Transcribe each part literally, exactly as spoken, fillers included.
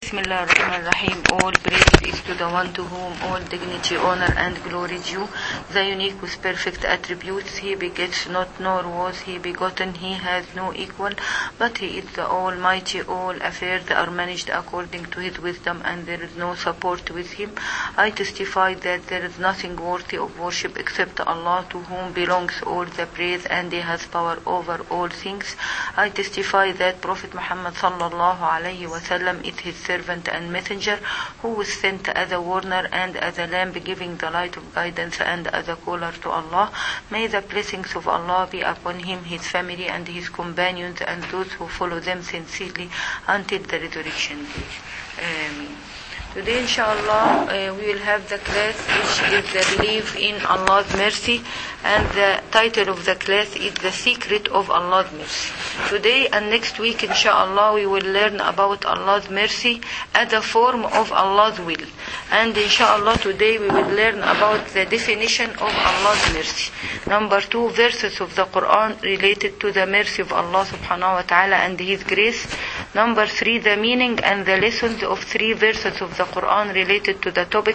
Bismillah ar-Rahman ar-Rahim. All praise is to the one to whom all dignity, honor and glory due, the unique with perfect attributes. He begets not, nor was he begotten. He has no equal, but he is the Almighty. All affairs are managed according to his wisdom, and there is no support with him. I testify that there is nothing worthy of worship except Allah, to whom belongs all the praise, and he has power over all things. I testify that Prophet Muhammad sallallahu alayhi wa sallam is his servant and messenger, who was sent as a warner and as a lamp, giving the light of guidance, and as a caller to Allah. May the blessings of Allah be upon him, his family and his companions, and those who follow them sincerely until the resurrection day. Amen. Today, inshallah, uh, we will have the class which is the belief in Allah's mercy, and the title of the class is The Secret of Allah's Mercy. Today and next week, inshallah, we will learn about Allah's mercy as a form of Allah's will. And inshallah, today we will learn about the definition of Allah's mercy. Number two, verses of the Quran related to the mercy of Allah subhanahu wa ta'ala and His grace. Number three, the meaning and the lessons of three verses of the Quran related to the topic.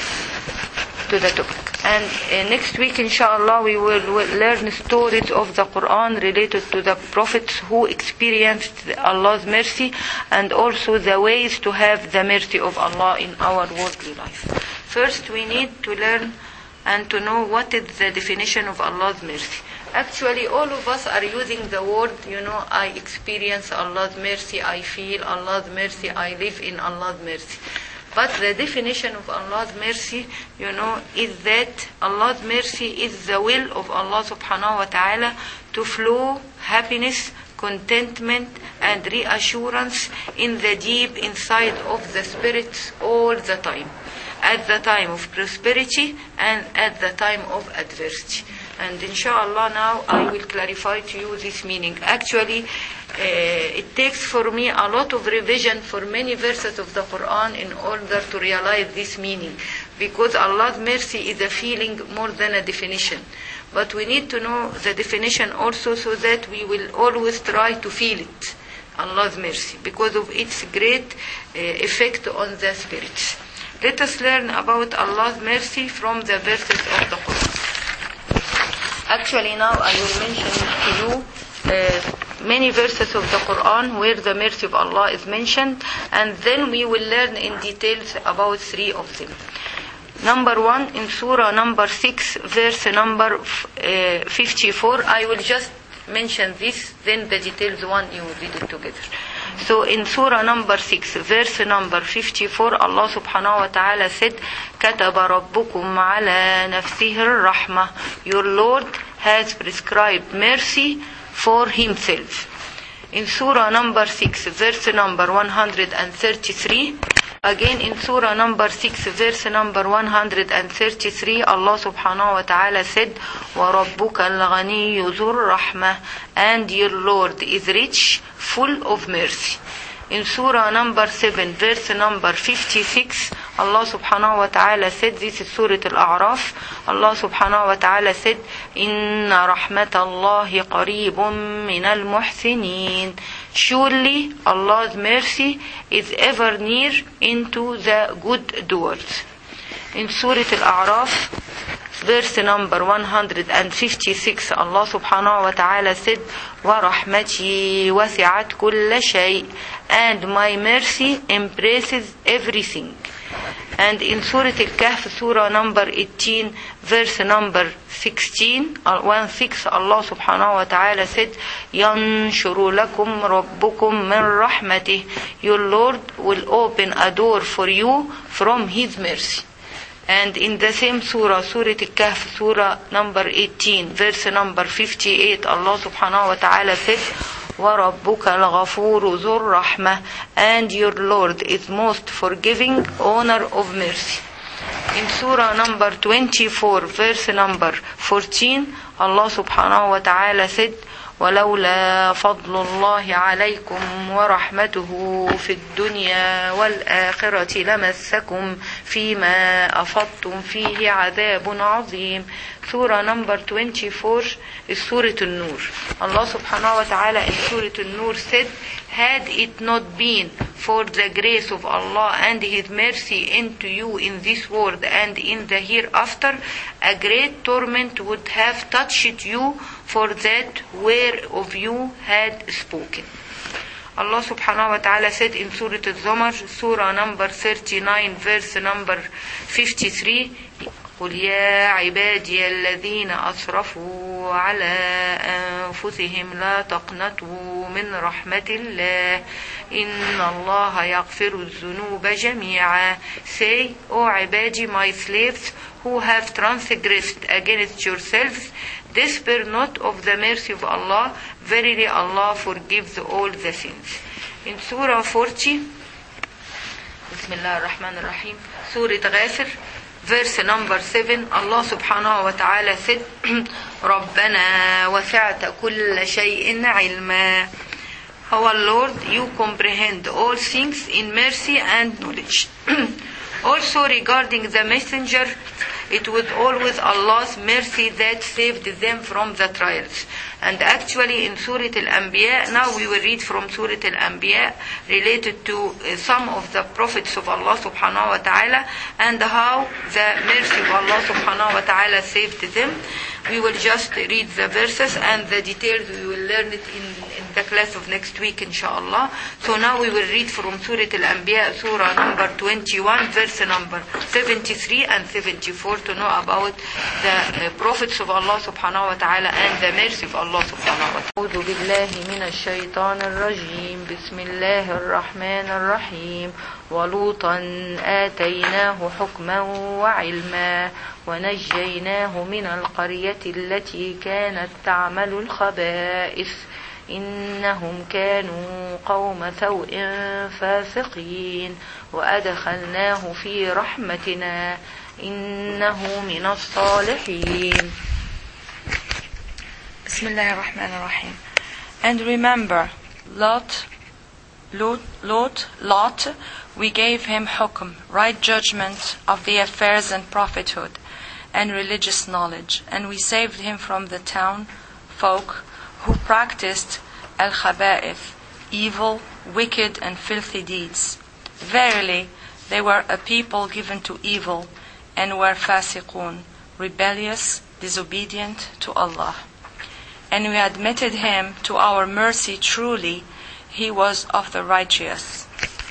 To the topic. And uh, next week, inshallah, we will, will learn stories of the Quran related to the prophets who experienced Allah's mercy, and also the ways to have the mercy of Allah in our worldly life. First, we need to learn and to know what is the definition of Allah's mercy. Actually, all of us are using the word, you know, I experience Allah's mercy, I feel Allah's mercy, I live in Allah's mercy. But the definition of Allah's mercy, you know, is that Allah's mercy is the will of Allah subhanahu wa ta'ala to flow happiness, contentment and reassurance in the deep inside of the spirits all the time. At the time of prosperity and at the time of adversity. And inshallah now I will clarify to you this meaning. Actually, uh, it takes for me a lot of revision for many verses of the Quran in order to realize this meaning. Because Allah's mercy is a feeling more than a definition. But we need to know the definition also, so that we will always try to feel it, Allah's mercy, because of its great uh, effect on the spirits. Let us learn about Allah's mercy from the verses of the Quran. Actually, now I will mention to you uh, many verses of the Quran where the mercy of Allah is mentioned, and then we will learn in details about three of them. Number one, in Surah number six, verse number uh, fifty-four. I will just mention this, then the details one you will read it together. So in Surah number six, verse number fifty-four, Allah subhanahu wa ta'ala said, كَتَبَ رَبُّكُمْ عَلَى نَفْسِهِ الرَّحْمَةِ. Your Lord has prescribed mercy for Himself. In Surah number six, verse number one hundred thirty-three, again in Surah number six, verse number one hundred thirty-three, Allah subhanahu wa ta'ala said, وَرَبُّكَ الْغَنِيُّ ذُو الرَّحْمَةِ. And your Lord is rich, full of mercy. In Surah number seven, verse number fifty-six, Allah subhanahu wa ta'ala said, this is Surah Al-A'raf, Allah subhanahu wa ta'ala said, إِنَّ رَحْمَةَ اللَّهِ قَرِيبٌ مِّنَ الْمُحْسِنِينَ. Surely Allah's mercy is ever near into the good doers. In Surah Al-A'raf, verse number one hundred fifty-six, Allah subhanahu wa ta'ala said, وَرَحْمَتِي وَسِعَتْ كُلَّ شَيْءٍ. And my mercy embraces everything. And in Surah Al-Kahf, Surah number eighteen, verse number sixteen, one six, Allah subhanahu wa ta'ala said, يَنْشُرُ لَكُمْ رَبُّكُمْ مِنْ رَحْمَتِهِ. Your Lord will open a door for you from His mercy. And in the same surah, Surah Al-Kahf, Surah number eighteen, verse number fifty-eight, Allah subhanahu wa ta'ala said, وَرَبُّكَ الْغَفُورُ ذُو الرَّحْمَةِ. And your Lord is most forgiving, owner of mercy. In Surah number twenty-four, verse number fourteen, Allah subhanahu wa ta'ala said, ولولا فضل الله عليكم ورحمته في الدنيا والآخرة لمسكم فيما أفضتم فيه عذاب عظيم. سورة number twenty-four is سورة النور. Allah subhanahu wa ta'ala in سورة النور said, had it not been for the grace of Allah and His mercy into you in this world and in the hereafter, a great torment would have touched you, for that whereof you had spoken. Allah subhanahu wa ta'ala said in Surah Al-Zumar, Surah number thirty-nine, verse number fifty-three, قل يا عبادي الذين أسرفوا على أنفسهم لا تقنطوا من رحمة الله إن الله يغفر الذنوب جميعا. Say, O عبادي, my slaves who have transgressed against yourselves, despair not of the mercy of Allah. Verily Allah forgives all the sins. In Surah forty, Bismillah ar-Rahman ar-Rahim, Surah Ghafir, verse number seven, Allah subhanahu wa ta'ala said, رَبَّنَا وَسِعْتَ كُلَّ شَيْءٍ عِلْمًا. Our Lord, you comprehend all things in mercy and knowledge. Also regarding the messenger, it was always Allah's mercy that saved them from the trials. And actually in Surah Al-Anbiya, now we will read from Surah Al-Anbiya related to uh, some of the prophets of Allah subhanahu wa ta'ala and how the mercy of Allah subhanahu wa ta'ala saved them. We will just read the verses and the details we will learn it in, in the class of next week inshallah. So now we will read from Surah Al-Anbiya, Surah number twenty-one, verse number seventy-three and seventy-four to know about the uh, prophets of Allah subhanahu wa ta'ala and the mercy of Allah subhanahu wa ta'ala. أعوذ بالله من الشيطان الرجيم. بسم الله الرحمن الرحيم. ولوطا آتيناه حكما وعلما ونجيناه من القرية التي كانت تعمل الخبائث إنهم كانوا قوم سوء فاسقين وأدخلناه في رحمتنا إنه من الصالحين. بسم الله الرحمن الرحيم. And remember, Lot, Lot, Lot, Lot, we gave him hukm, right judgment of the affairs and prophethood and religious knowledge, and we saved him from the town folk who practiced al-khaba'ith, evil, wicked and filthy deeds. Verily, they were a people given to evil and were fasiqun, rebellious, disobedient to Allah. And we admitted him to our mercy truly, he was of the righteous.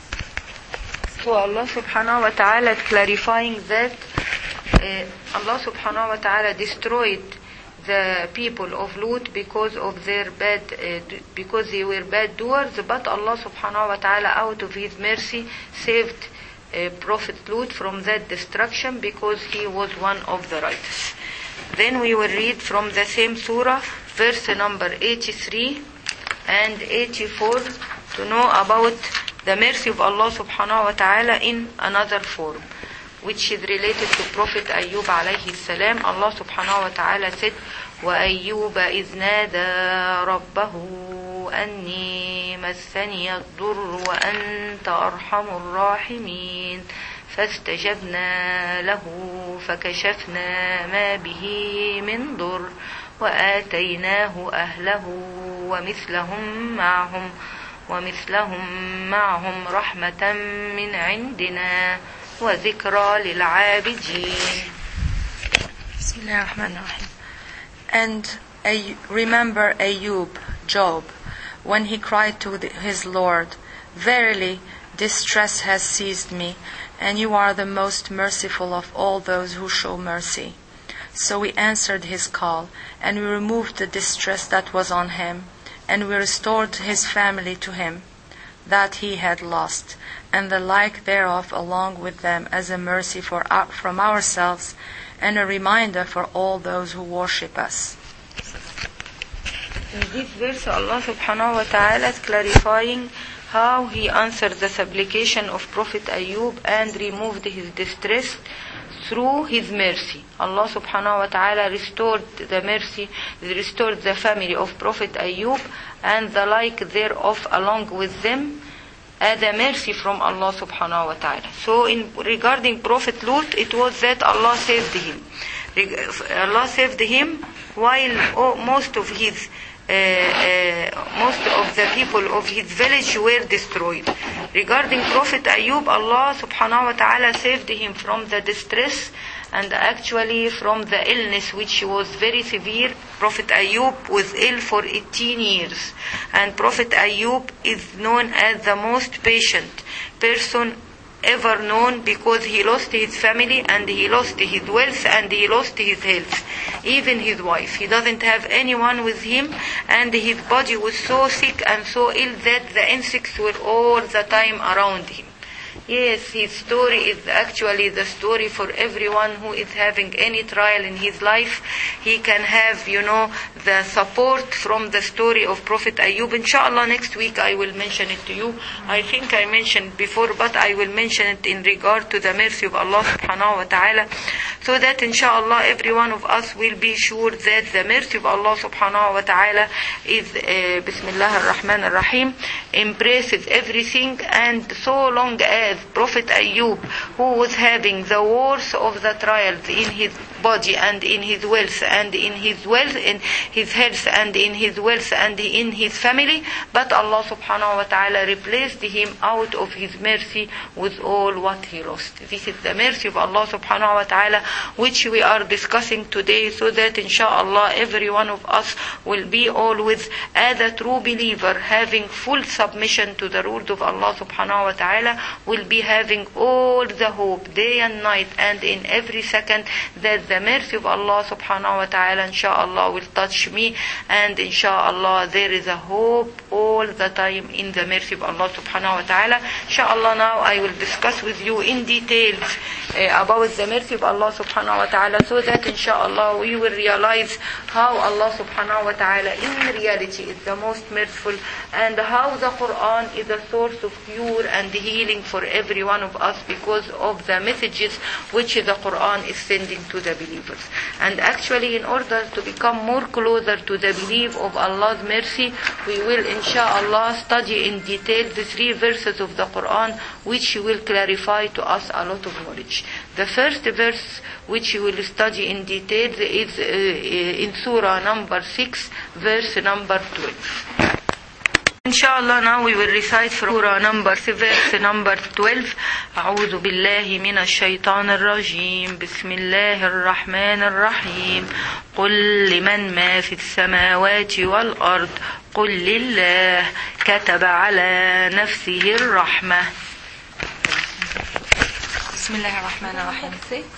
So Allah subhanahu wa ta'ala clarifying that uh, Allah subhanahu wa ta'ala destroyed the people of Lut because of their bad, uh, because they were bad doers, but Allah subhanahu wa ta'ala out of His mercy saved uh, Prophet Lut from that destruction because he was one of the righteous. Then we will read from the same surah, verse number eighty-three and eighty-four to know about the mercy of Allah subhanahu wa ta'ala in another form, which is related to Prophet Ayyub alayhi salam. Allah subhanahu wa ta'ala said, وَأَيُّوبَ إِذْ نَادَى رَبَّهُ أَنِّي مَسَّنِيَ الضُّرُّ وَأَنْتَ أَرْحَمُ الراحمين فاستجبنا له فكشفنا ما به من ضر وآتيناه أهله ومثلهم معهم ومثلهم معهم رحمة من عندنا وذكرى للعابدين. بسم الله الرحمن الرحيم. And Ay- remember Ayub, Job, when he cried to the, his Lord, verily distress has seized me, and you are the most merciful of all those who show mercy. So we answered his call, and we removed the distress that was on him, and we restored his family to him, that he had lost, and the like thereof along with them as a mercy for our, from ourselves, and a reminder for all those who worship us. In this verse, Allah subhanahu wa ta'ala is clarifying how he answered the supplication of Prophet Ayub and removed his distress through his mercy. Allah subhanahu wa ta'ala restored the mercy, restored the family of Prophet Ayub and the like thereof along with them as a mercy from Allah subhanahu wa ta'ala. So in regarding Prophet Lut, it was that Allah saved him. Allah saved him while oh, most of his Uh, uh, most of the people of his village were destroyed. Regarding Prophet Ayub, Allah subhanahu wa ta'ala saved him from the distress and actually from the illness which was very severe. Prophet Ayub was ill for eighteen years, and Prophet Ayub is known as the most patient person ever known, because he lost his family and he lost his wealth and he lost his health, even his wife. He doesn't have anyone with him, and his body was so sick and so ill that the insects were all the time around him. Yes, his story is actually the story for everyone who is having any trial in his life. He can have, you know, the support from the story of Prophet Ayub. Inshallah, next week I will mention it to you. I think I mentioned before, but I will mention it in regard to the mercy of Allah subhanahu wa ta'ala, so that inshallah every one of us will be sure that the mercy of Allah subhanahu wa ta'ala is uh, Bismillah ar-Rahman ar-Rahim, embraces everything. And so long as Prophet Ayub, who was having the worst of the trials in his body and in his wealth and in his wealth, in his health and in his wealth and in his family, but Allah subhanahu wa ta'ala replaced him out of his mercy with all what he lost. This is the mercy of Allah subhanahu wa ta'ala which we are discussing today, so that inshallah every one of us will be always as a true believer, having full submission to the rules of Allah subhanahu wa ta'ala, will be having all the hope day and night and in every second that the mercy of Allah subhanahu wa ta'ala inshallah will touch me, and inshallah there is a hope all the time in the mercy of Allah subhanahu wa ta'ala. Inshallah now I will discuss with you in details uh, about the mercy of Allah subhanahu wa ta'ala, so that inshallah we will realize how Allah subhanahu wa ta'ala in reality is the most merciful, and how the Quran is a source of cure and healing for every one of us because of the messages which the Quran is sending to the believers. And actually, in order to become more closer to the belief of Allah's mercy, we will inshallah study in detail the three verses of the Quran which will clarify to us a lot of knowledge. The first verse which we will study in detail is uh, in Surah number six, verse number twelve. Inshallah now we will recite from Surah number verse number twelve. أعوذ بالله من الشيطان الرجيم. بسم الله الرحمن الرحيم. قل لمن ما في السماوات والأرض قل لله كتب على نفسه الرحمة. بسم الله الرحمن الرحيم.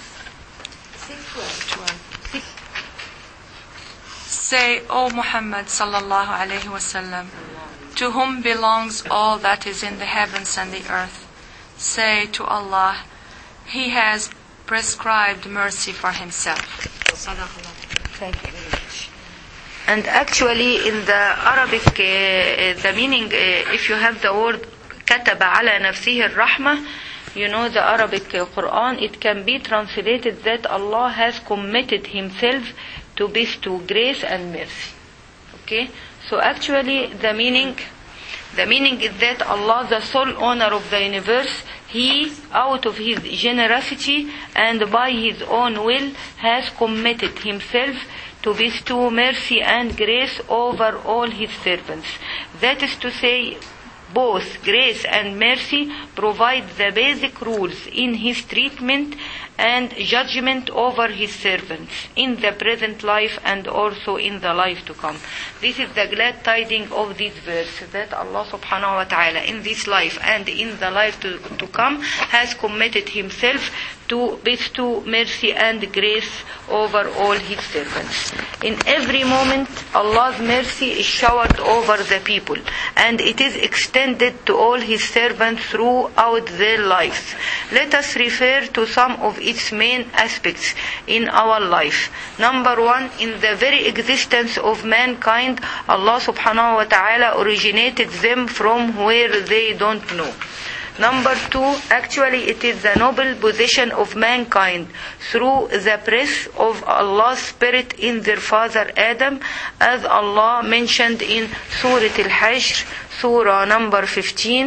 Say, O Muhammad sallallahu alayhi wa sallam, to whom belongs all that is in the heavens and the earth. Say to Allah, He has prescribed mercy for Himself. Thank you very much. And actually in the Arabic, uh, the meaning, uh, if you have the word كتب على نفسه الرحمة, you know the Arabic uh, Quran, it can be translated that Allah has committed Himself to bestow grace and mercy. Okay? So actually the meaning, the meaning is that Allah, the sole owner of the universe, He, out of His generosity and by His own will, has committed Himself to bestow mercy and grace over all His servants. That is to say, both grace and mercy provide the basic rules in His treatment and judgment over His servants in the present life and also in the life to come. This is the glad tidings of this verse, that Allah subhanahu wa ta'ala in this life and in the life to, to come has committed Himself to bestow mercy and grace over all His servants. In every moment, Allah's mercy is showered over the people, and it is extended to all His servants throughout their lives. Let us refer to some of its main aspects in our life. Number one, in the very existence of mankind, Allah subhanahu wa ta'ala originated them from where they don't know. Number two, actually it is the noble position of mankind through the breath of Allah's Spirit in their father Adam, as Allah mentioned in Surah Al-Hashr, Surah number fifteen,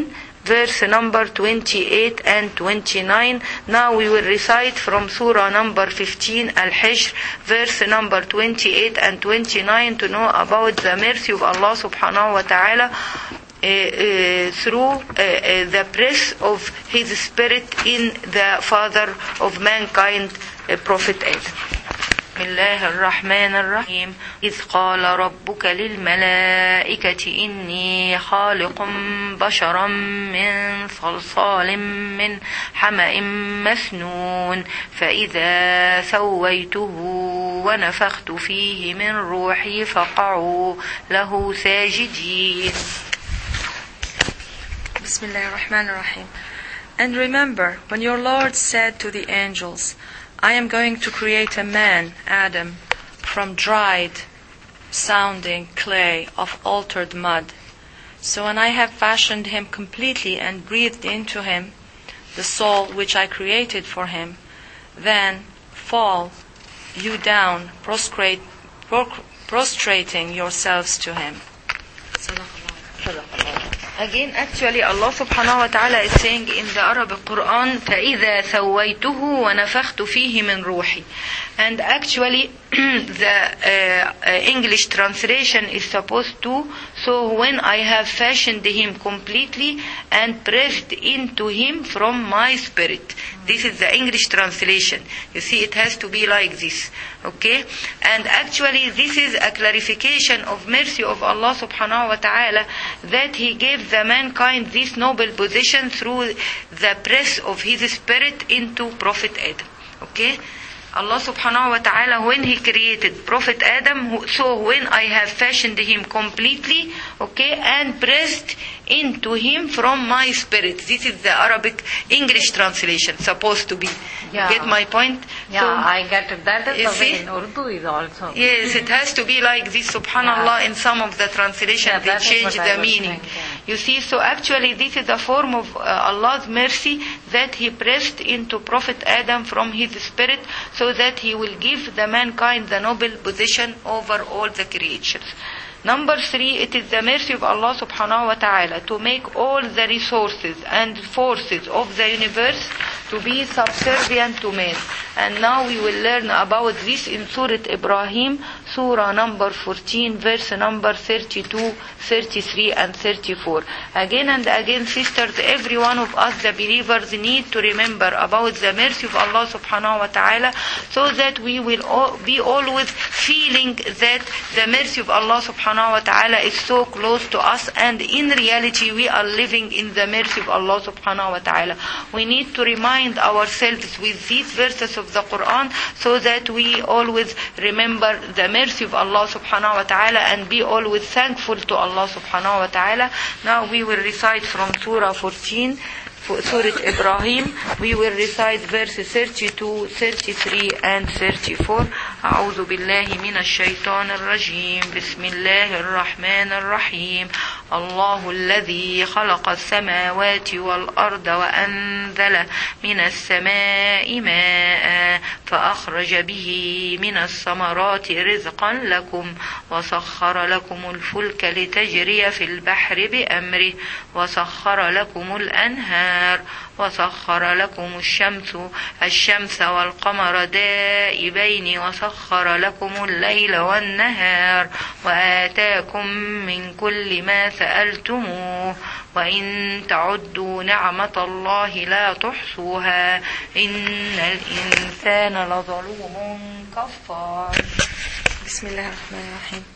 verse number twenty-eight and twenty-nine. Now we will recite from Surah number fifteen, Al-Hijr, verse number twenty-eight and twenty-nine, to know about the mercy of Allah subhanahu wa ta'ala Uh, uh, through uh, uh, the breath of His Spirit in the Father of mankind, uh, Prophet Adam. بسم الله الرحمن الرحيم إذ قال ربك للملائكة إني خالق بشرا من صلصال من حمأ مسنون فإذا سويته ونفخت فيه من روحي فقعوا له ساجدين. Bismillah ar-Rahman ar-Rahim. And remember when your Lord said to the angels, I am going to create a man, Adam, from dried sounding clay of altered mud. So when I have fashioned him completely and breathed into him the soul which I created for him, then fall you down, prostrate, prostrating yourselves to him. Again, actually, Allah subhanahu wa ta'ala is saying in the Arabic Quran, فَإِذَا ثَوَّيْتُهُ وَنَفَخْتُ فِيهِ مِنْ رُوحِي. And actually, the uh, uh, English translation is supposed to, so when I have fashioned him completely and breathed into him from my spirit. This is the English translation. You see, it has to be like this. Okay? And actually, this is a clarification of mercy of Allah subhanahu wa ta'ala, that He gave the mankind this noble position through the breath of His Spirit into Prophet Adam. Okay? Allah subhanahu wa ta'ala, when He created Prophet Adam, so when I have fashioned him completely, okay, and breathed into him from my spirit. This is the Arabic English translation, supposed to be. Yeah. You get my point? Yeah, so, I get it. That is you the way see? in Urdu is also. Yes, it has to be like this, subhanallah. Yeah. In some of the translation, Yeah, they that is change what I the was meaning. thinking. You see, so actually this is a form of uh, Allah's mercy, that He pressed into Prophet Adam from His spirit, so that He will give the mankind the noble position over all the creatures. Number three, it is the mercy of Allah subhanahu wa ta'ala to make all the resources and forces of the universe to be subservient to man. And now we will learn about this in Surah Ibrahim, Surah number fourteen, verse number thirty-two, thirty-three and thirty-four. Again and again, sisters, every one of us, the believers, need to remember about the mercy of Allah subhanahu wa ta'ala, so that we will all be always feeling that the mercy of Allah subhanahu wa ta'ala is so close to us, and in reality we are living in the mercy of Allah subhanahu wa ta'ala. We need to remind ourselves with these verses of the Quran, so that we always remember the mercy of Allah subhanahu wa ta'ala and be always thankful to Allah subhanahu wa ta'ala. Now we will recite from Surah fourteen, Surah Ibrahim. We will recite verses thirty-two, thirty-three and thirty-four. أعوذ بالله من الشيطان الرجيم. بسم الله الرحمن الرحيم. الله الذي خلق السماوات والأرض وأنزل من السماء ماء فأخرج به من الثمرات رزقا لكم وسخر لكم الفلك لتجري في البحر بأمره وسخر لكم الأنهار وسخر لكم الشمس الشمس والقمر دائبين وسخر لكم الليل والنهار وآتاكم من كل ما سألتموه وإن تعدوا نعمة الله لا تحصوها إن الإنسان لظلوم كفار. بسم الله الرحمن الرحيم.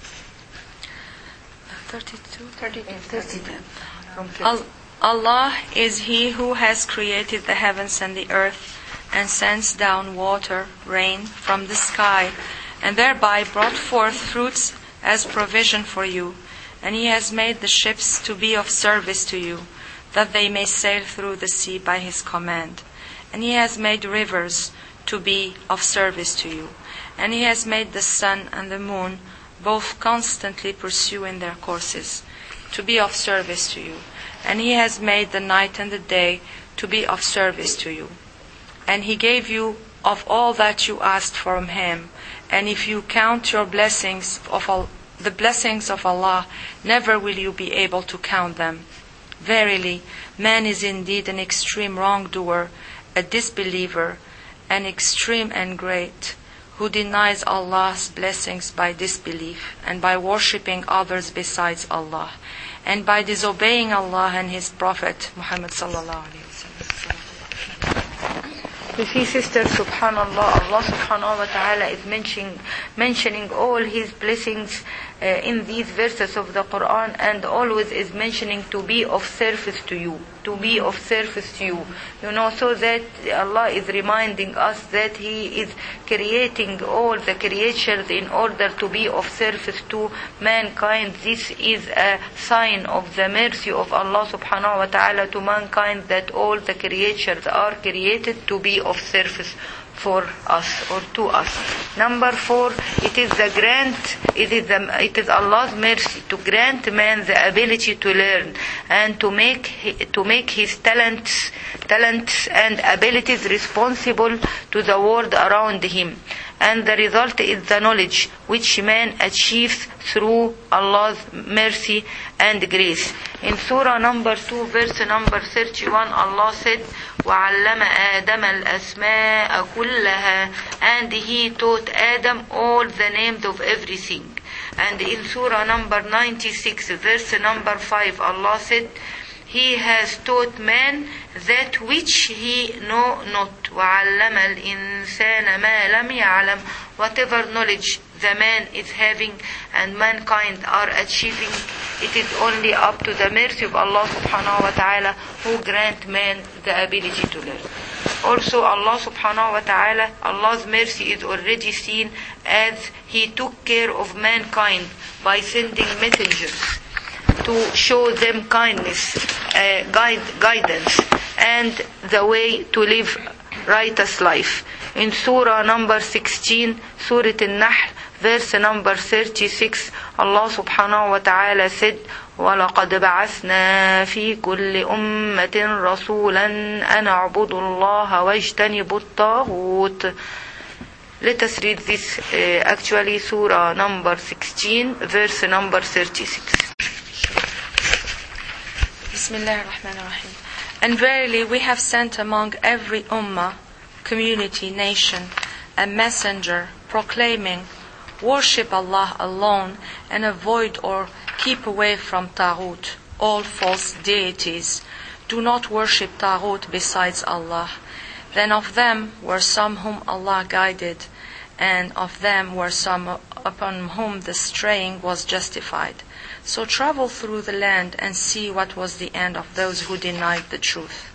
thirty-two, thirty-two. Allah is He who has created the heavens and the earth, and sends down water, rain, from the sky, and thereby brought forth fruits as provision for you. And He has made the ships to be of service to you, that they may sail through the sea by His command. And He has made rivers to be of service to you. And He has made the sun and the moon both constantly pursuing their courses, to be of service to you. And He has made the night and the day to be of service to you. And He gave you of all that you asked from Him. And if you count your blessings of all, the blessings of Allah, never will you be able to count them. Verily, man is indeed an extreme wrongdoer, a disbeliever, an extreme and great, who denies Allah's blessings by disbelief and by worshipping others besides Allah, and by disobeying Allah and His Prophet Muhammad sallallahu alaihi wasallam. You see, sisters, subhanallah, Allah subhanahu wa ta'ala is mentioning, mentioning all His blessings uh, in these verses of the Quran, and always is mentioning to be of service to you, to be of service to you. You know, so that Allah is reminding us that He is creating all the creatures in order to be of service to mankind. This is a sign of the mercy of Allah subhanahu wa ta'ala to mankind, that all the creatures are created to be of service for us or to us. Number four, it is the grant, it is the, it is Allah's mercy to grant man the ability to learn and to make to make his talents, talents and abilities responsible to the world around him. And the result is the knowledge which man achieves through Allah's mercy and grace. In Surah number two, verse number thirty-one, Allah said, وَعَلَّمَ آدَمَ الْأَسْمَاءَ كُلَّهَا, and He taught Adam all the names of everything. And in Surah number ninety-six, verse number five, Allah said, He has taught man that which he know not. وَعَلَّمَ الْإِنسَانَ مَا لَمْ يَعْلَمْ. Whatever knowledge the man is having and mankind are achieving, it is only up to the mercy of Allah subhanahu wa ta'ala who grant man the ability to learn. Also Allah subhanahu wa ta'ala, Allah's mercy is already seen as He took care of mankind by sending messengers to show them kindness, uh, guide, guidance, and the way to live righteous life. In Surah number sixteen, Surah An-Nahl, verse number thirty-six, Allah subhanahu wa ta'ala said, وَلَقَدْ بَعَثْنَا فِي كُلِّ أُمَّةٍ رَسُولًا أَنْ اعْبُدُوا اللَّهَ وَاجْتَنِبُوا الطَّاغُوتَ. Let us read this, uh, actually Surah number sixteen, verse number thirty-six. Bismillah ar-Rahman ar-Rahim. And verily we have sent among every ummah, community, nation, a messenger proclaiming, worship Allah alone and avoid or keep away from Taghut, all false deities. Do not worship Taghut besides Allah. Then of them were some whom Allah guided, and of them were some upon whom the straying was justified. So travel through the land and see what was the end of those who denied the truth.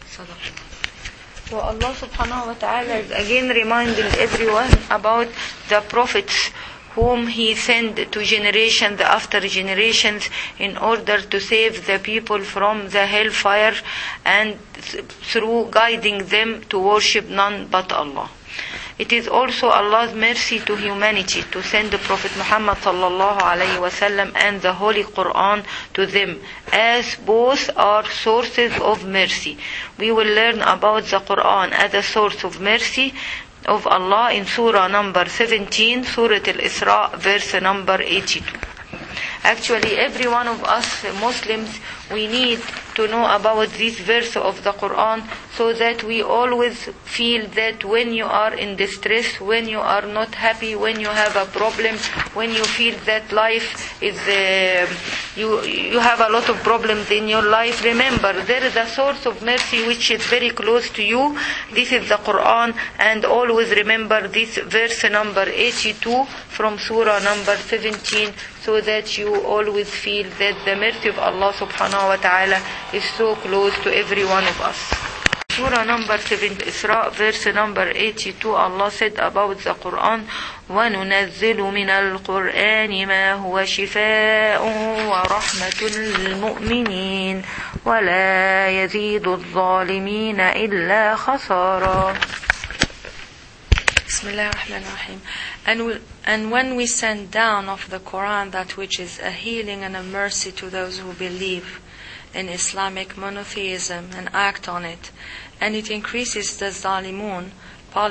So Allah subhanahu wa ta'ala is again reminding everyone about the prophets whom He sent to generations after generations in order to save the people from the hellfire and through guiding them to worship none but Allah. It is also Allah's mercy to humanity to send the Prophet Muhammad sallallahu alaihi wasallam and the Holy Quran to them, as both are sources of mercy. We will learn about the Quran as a source of mercy of Allah in Surah number seventeen, Surah Al-Isra, verse number eighty-two. Actually, every one of us Muslims, we need to know about this verse of the Quran, so that we always feel that when you are in distress, when you are not happy, when you have a problem, when you feel that life is, uh, you you have a lot of problems in your life, remember, there is a source of mercy which is very close to you. This is the Quran, and always remember this verse number eighty-two from Surah number seventeen, so that you always feel that the mercy of Allah subhanahu wa ta'ala is so close to every one of us. Surah number seven, Isra, verse number eighty-two, Allah said about the Quran, وَنُنَزِّلُ مِنَ الْقُرْآنِ مَا هُوَ شِفَاءٌ وَرَحْمَةٌ لِلْمُؤْمِنِينَ وَلَا يَزِيدُ الظَّالِمِينَ إِلَّا خَسَارًا. Bismillah ar-Rahman ar-Rahim. And, we, and when we send down of the Quran that which is a healing and a mercy to those who believe in Islamic monotheism and act on it, and it increases the zalimun,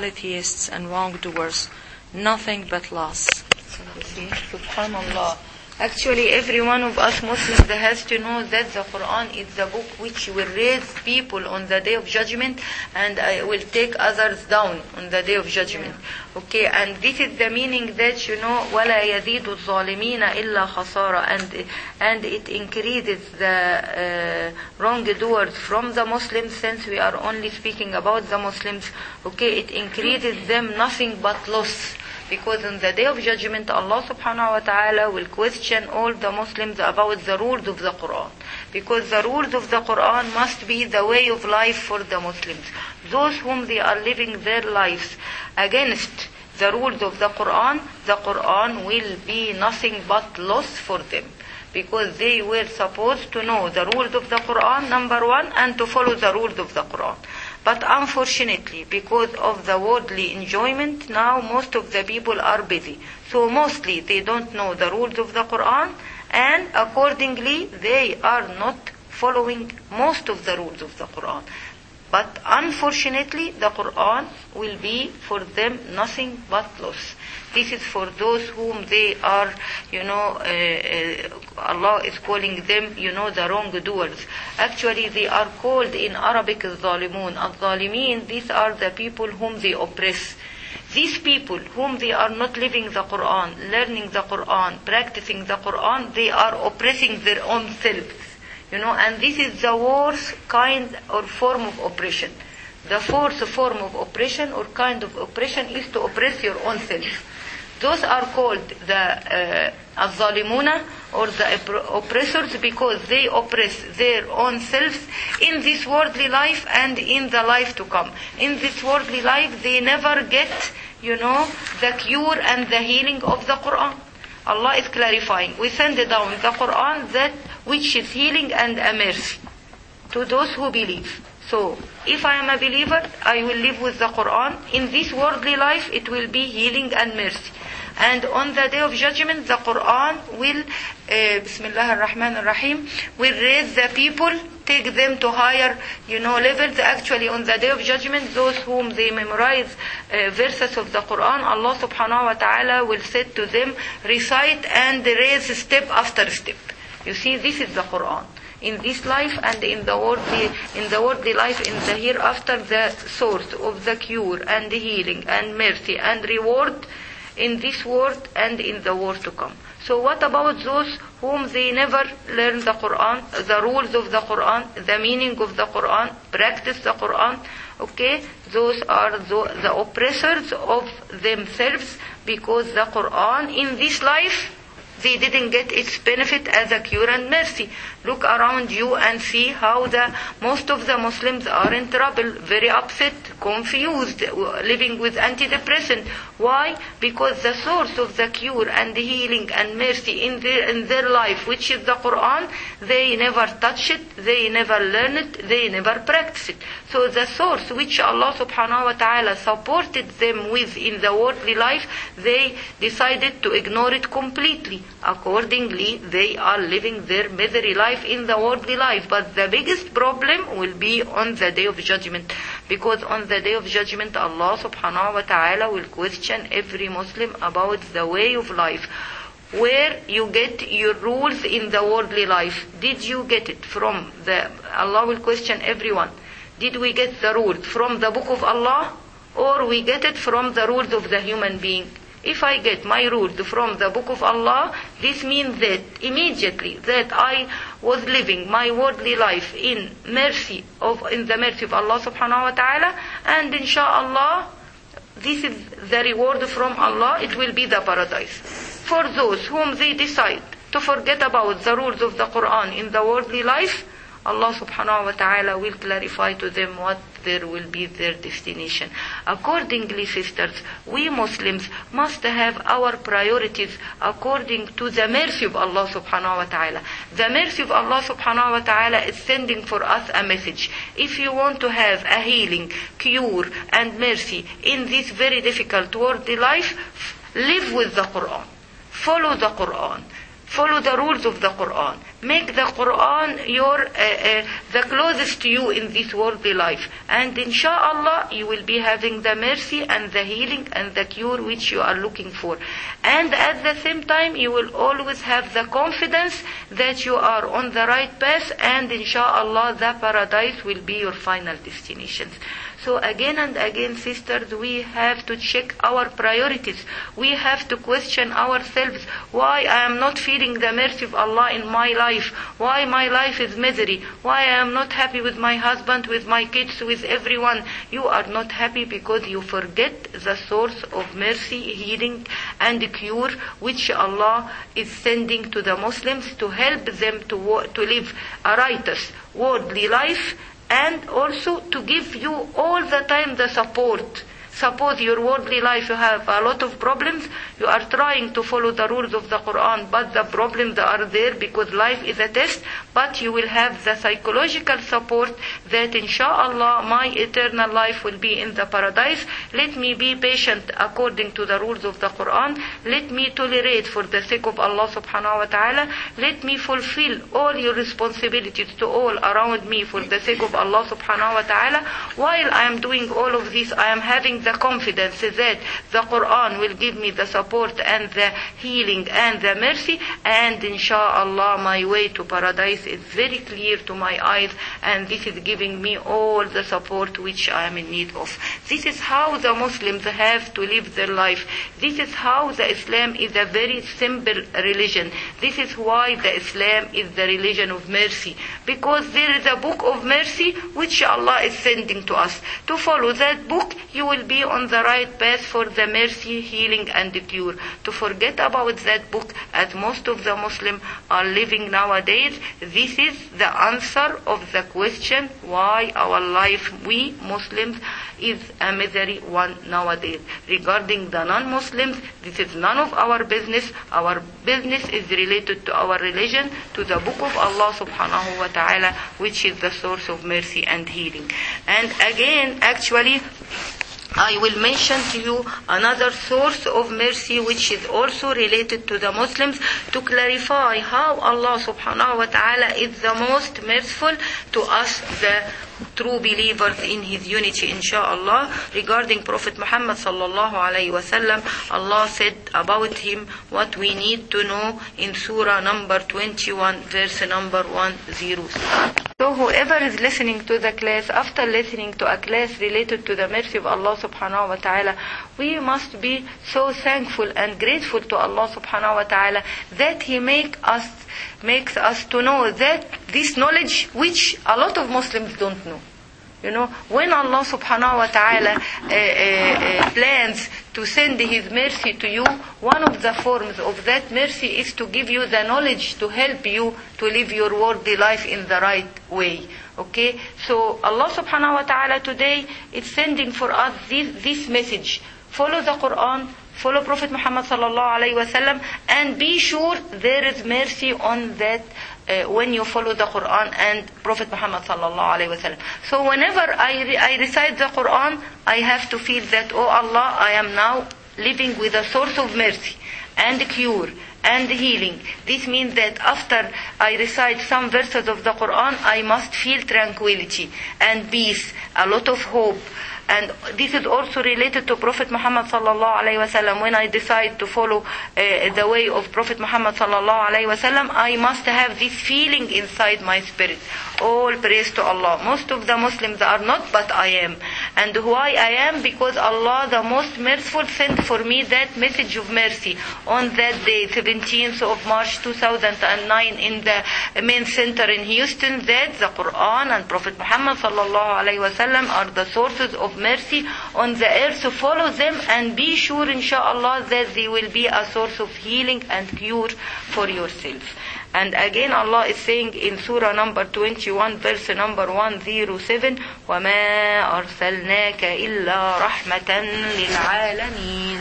polytheists and wrongdoers, nothing but loss. See, subhanallah. Actually, every one of us Muslims has to know that the Quran is the book which will raise people on the day of judgment, and I will take others down on the day of judgment. Okay, and this is the meaning that, you know, وَلَا يَزِيدُ الظَّالِمِينَ إِلَّا خَسَارًا, and and it increases the uh, wrongdoers from the Muslims, since we are only speaking about the Muslims. Okay, it increases them nothing but loss. Because on the day of judgment, Allah subhanahu wa ta'ala will question all the Muslims about the rules of the Quran. Because the rules of the Quran must be the way of life for the Muslims. Those whom they are living their lives against the rules of the Quran, the Quran will be nothing but loss for them. Because they were supposed to know the rules of the Quran, number one, and to follow the rules of the Quran. But unfortunately, because of the worldly enjoyment, now most of the people are busy. So mostly they don't know the rules of the Quran, and accordingly they are not following most of the rules of the Quran. But unfortunately, the Quran will be for them nothing but loss. This is for those whom they are, you know, uh, uh, Allah is calling them, you know, the wrongdoers. Actually, they are called in Arabic al-Zalimun. Al-Zalimin, these are the people whom they oppress. These people whom they are not living the Quran, learning the Quran, practicing the Quran, they are oppressing their own selves. You know, and this is the worst kind or form of oppression. The fourth form of oppression or kind of oppression is to oppress your own self. Those are called the uh, al-zalimuna, or the oppressors, because they oppress their own selves in this worldly life and in the life to come. In this worldly life, they never get, you know, the cure and the healing of the Quran. Allah is clarifying. We send down the Quran, that which is healing and a mercy to those who believe. So, if I am a believer, I will live with the Quran. In this worldly life, it will be healing and mercy. And on the day of judgment, the Quran will, uh, Bismillah ar-Rahman ar-Rahim, will raise the people, take them to higher, you know, levels. Actually, on the day of judgment, those whom they memorize uh, verses of the Quran, Allah subhanahu wa ta'ala will say to them, recite and raise step after step. You see, this is the Quran. In this life and in the worldly, in the worldly life, in the hereafter, the source of the cure and the healing and mercy and reward in this world and in the world to come. So what about those whom they never learn the Quran, the rules of the Quran, the meaning of the Quran, practice the Quran? Okay, those are the, the oppressors of themselves, because the Quran in this life, they didn't get its benefit as a cure and mercy. Look around you and see how the most of the Muslims are in trouble, very upset, confused, living with antidepressant. Why? Because the source of the cure and the healing and mercy in their, in their life, which is the Quran, they never touch it, they never learn it, they never practice it. So the source which Allah subhanahu wa ta'ala supported them with in the worldly life, they decided to ignore it completely. Accordingly, they are living their misery life in the worldly life. But the biggest problem will be on the day of judgment. Because on the day of judgment, Allah subhanahu wa ta'ala will question every Muslim about the way of life. Where you get your rules in the worldly life. Did you get it from the... Allah will question everyone. Did we get the rules from the book of Allah? Or we get it from the rules of the human being? If I get my rules from the book of Allah, this means that immediately that I was living my worldly life in mercy of in the mercy of Allah subhanahu wa ta'ala, and inshallah this is the reward from Allah, it will be the paradise. For those whom they decide to forget about the rules of the Quran in the worldly life, Allah subhanahu wa ta'ala will clarify to them what there will be their destination. Accordingly, sisters, we Muslims must have our priorities according to the mercy of Allah subhanahu wa ta'ala. The mercy of Allah subhanahu wa ta'ala is sending for us a message. If you want to have a healing, cure and mercy in this very difficult worldly life, live with the Quran. Follow the Quran. follow the rules of the Quran. Make the Quran your uh, uh, the closest to you in this worldly life. And inshallah, you will be having the mercy and the healing and the cure which you are looking for. And at the same time, you will always have the confidence that you are on the right path, and inshallah, the paradise will be your final destination. So again and again, sisters, we have to check our priorities. We have to question ourselves why I am not feeling the mercy of Allah in my life, why my life is misery, why I am not happy with my husband, with my kids, with everyone. You are not happy because you forget the source of mercy, healing, and cure which Allah is sending to the Muslims to help them to, to live a righteous, worldly life, and also to give you all the time the support. Suppose your worldly life, you have a lot of problems, you are trying to follow the rules of the Quran, but the problems are there because life is a test, but you will have the psychological support that inshallah my eternal life will be in the paradise. Let me be patient according to the rules of the Quran. Let me tolerate for the sake of Allah subhanahu wa ta'ala. Let me fulfill all your responsibilities to all around me for the sake of Allah subhanahu wa ta'ala. While I am doing all of this, I am having the confidence that the Quran will give me the support and the healing and the mercy, and inshallah my way to paradise is very clear to my eyes, and this is giving me all the support which I am in need of. This is how the Muslims have to live their life. This is how the Islam is a very simple religion. This is why the Islam is the religion of mercy, because there is a book of mercy which Allah is sending to us. To follow that book, you will be on the right path for the mercy, healing, and the cure. To forget about that book, as most of the Muslims are living nowadays, this is the answer of the question why our life, we Muslims, is a misery one nowadays. Regarding the non-Muslims, this is none of our business. Our business is related to our religion, to the book of Allah subhanahu wa ta'ala, which is the source of mercy and healing. And again, actually, I will mention to you another source of mercy which is also related to the Muslims, to clarify how Allah subhanahu wa ta'ala is the most merciful to us, the true believers in His unity, inshallah. Regarding Prophet Muhammad sallallahu alayhi wa sallam, Allah said about him what we need to know in Surah number twenty-one, verse number one oh six. So whoever is listening to the class, after listening to a class related to the mercy of Allah subhanahu wa ta'ala, we must be so thankful and grateful to Allah subhanahu wa ta'ala that He make us, makes us to know that this knowledge which a lot of Muslims don't know. You know, when Allah subhanahu wa ta'ala uh, uh, uh, plans to send His mercy to you, one of the forms of that mercy is to give you the knowledge to help you to live your worldly life in the right way. Okay? So Allah subhanahu wa ta'ala today is sending for us this, this message. Follow the Quran, follow Prophet Muhammad sallallahu alayhi wa sallam, and be sure there is mercy on that uh, when you follow the Quran and Prophet Muhammad sallallahu alayhi wa sallam. So whenever I, re- I recite the Quran, I have to feel that, oh Allah, I am now living with a source of mercy and cure and healing. This means that after I recite some verses of the Quran, I must feel tranquility and peace, a lot of hope. And this is also related to Prophet Muhammad sallallahu alaihi wasallam. When I decide to follow uh, the way of Prophet Muhammad sallallahu alaihi wasallam, I must have this feeling inside my spirit. All praise to Allah. Most of the Muslims are not, but I am. And why I am? Because Allah, the most merciful, sent for me that message of mercy on that day, seventeenth of March two thousand nine, in the main center in Houston, that the Quran and Prophet Muhammad sallallahu alaihi wasallam are the sources of mercy on the earth. So follow them and be sure, inshallah, that they will be a source of healing and cure for yourself. And again, Allah is saying in Surah number twenty-one, verse number one oh seven, وَمَا أَرْسَلْنَاكَ إِلَّا رَحْمَةً لِلْعَالَمِينَ.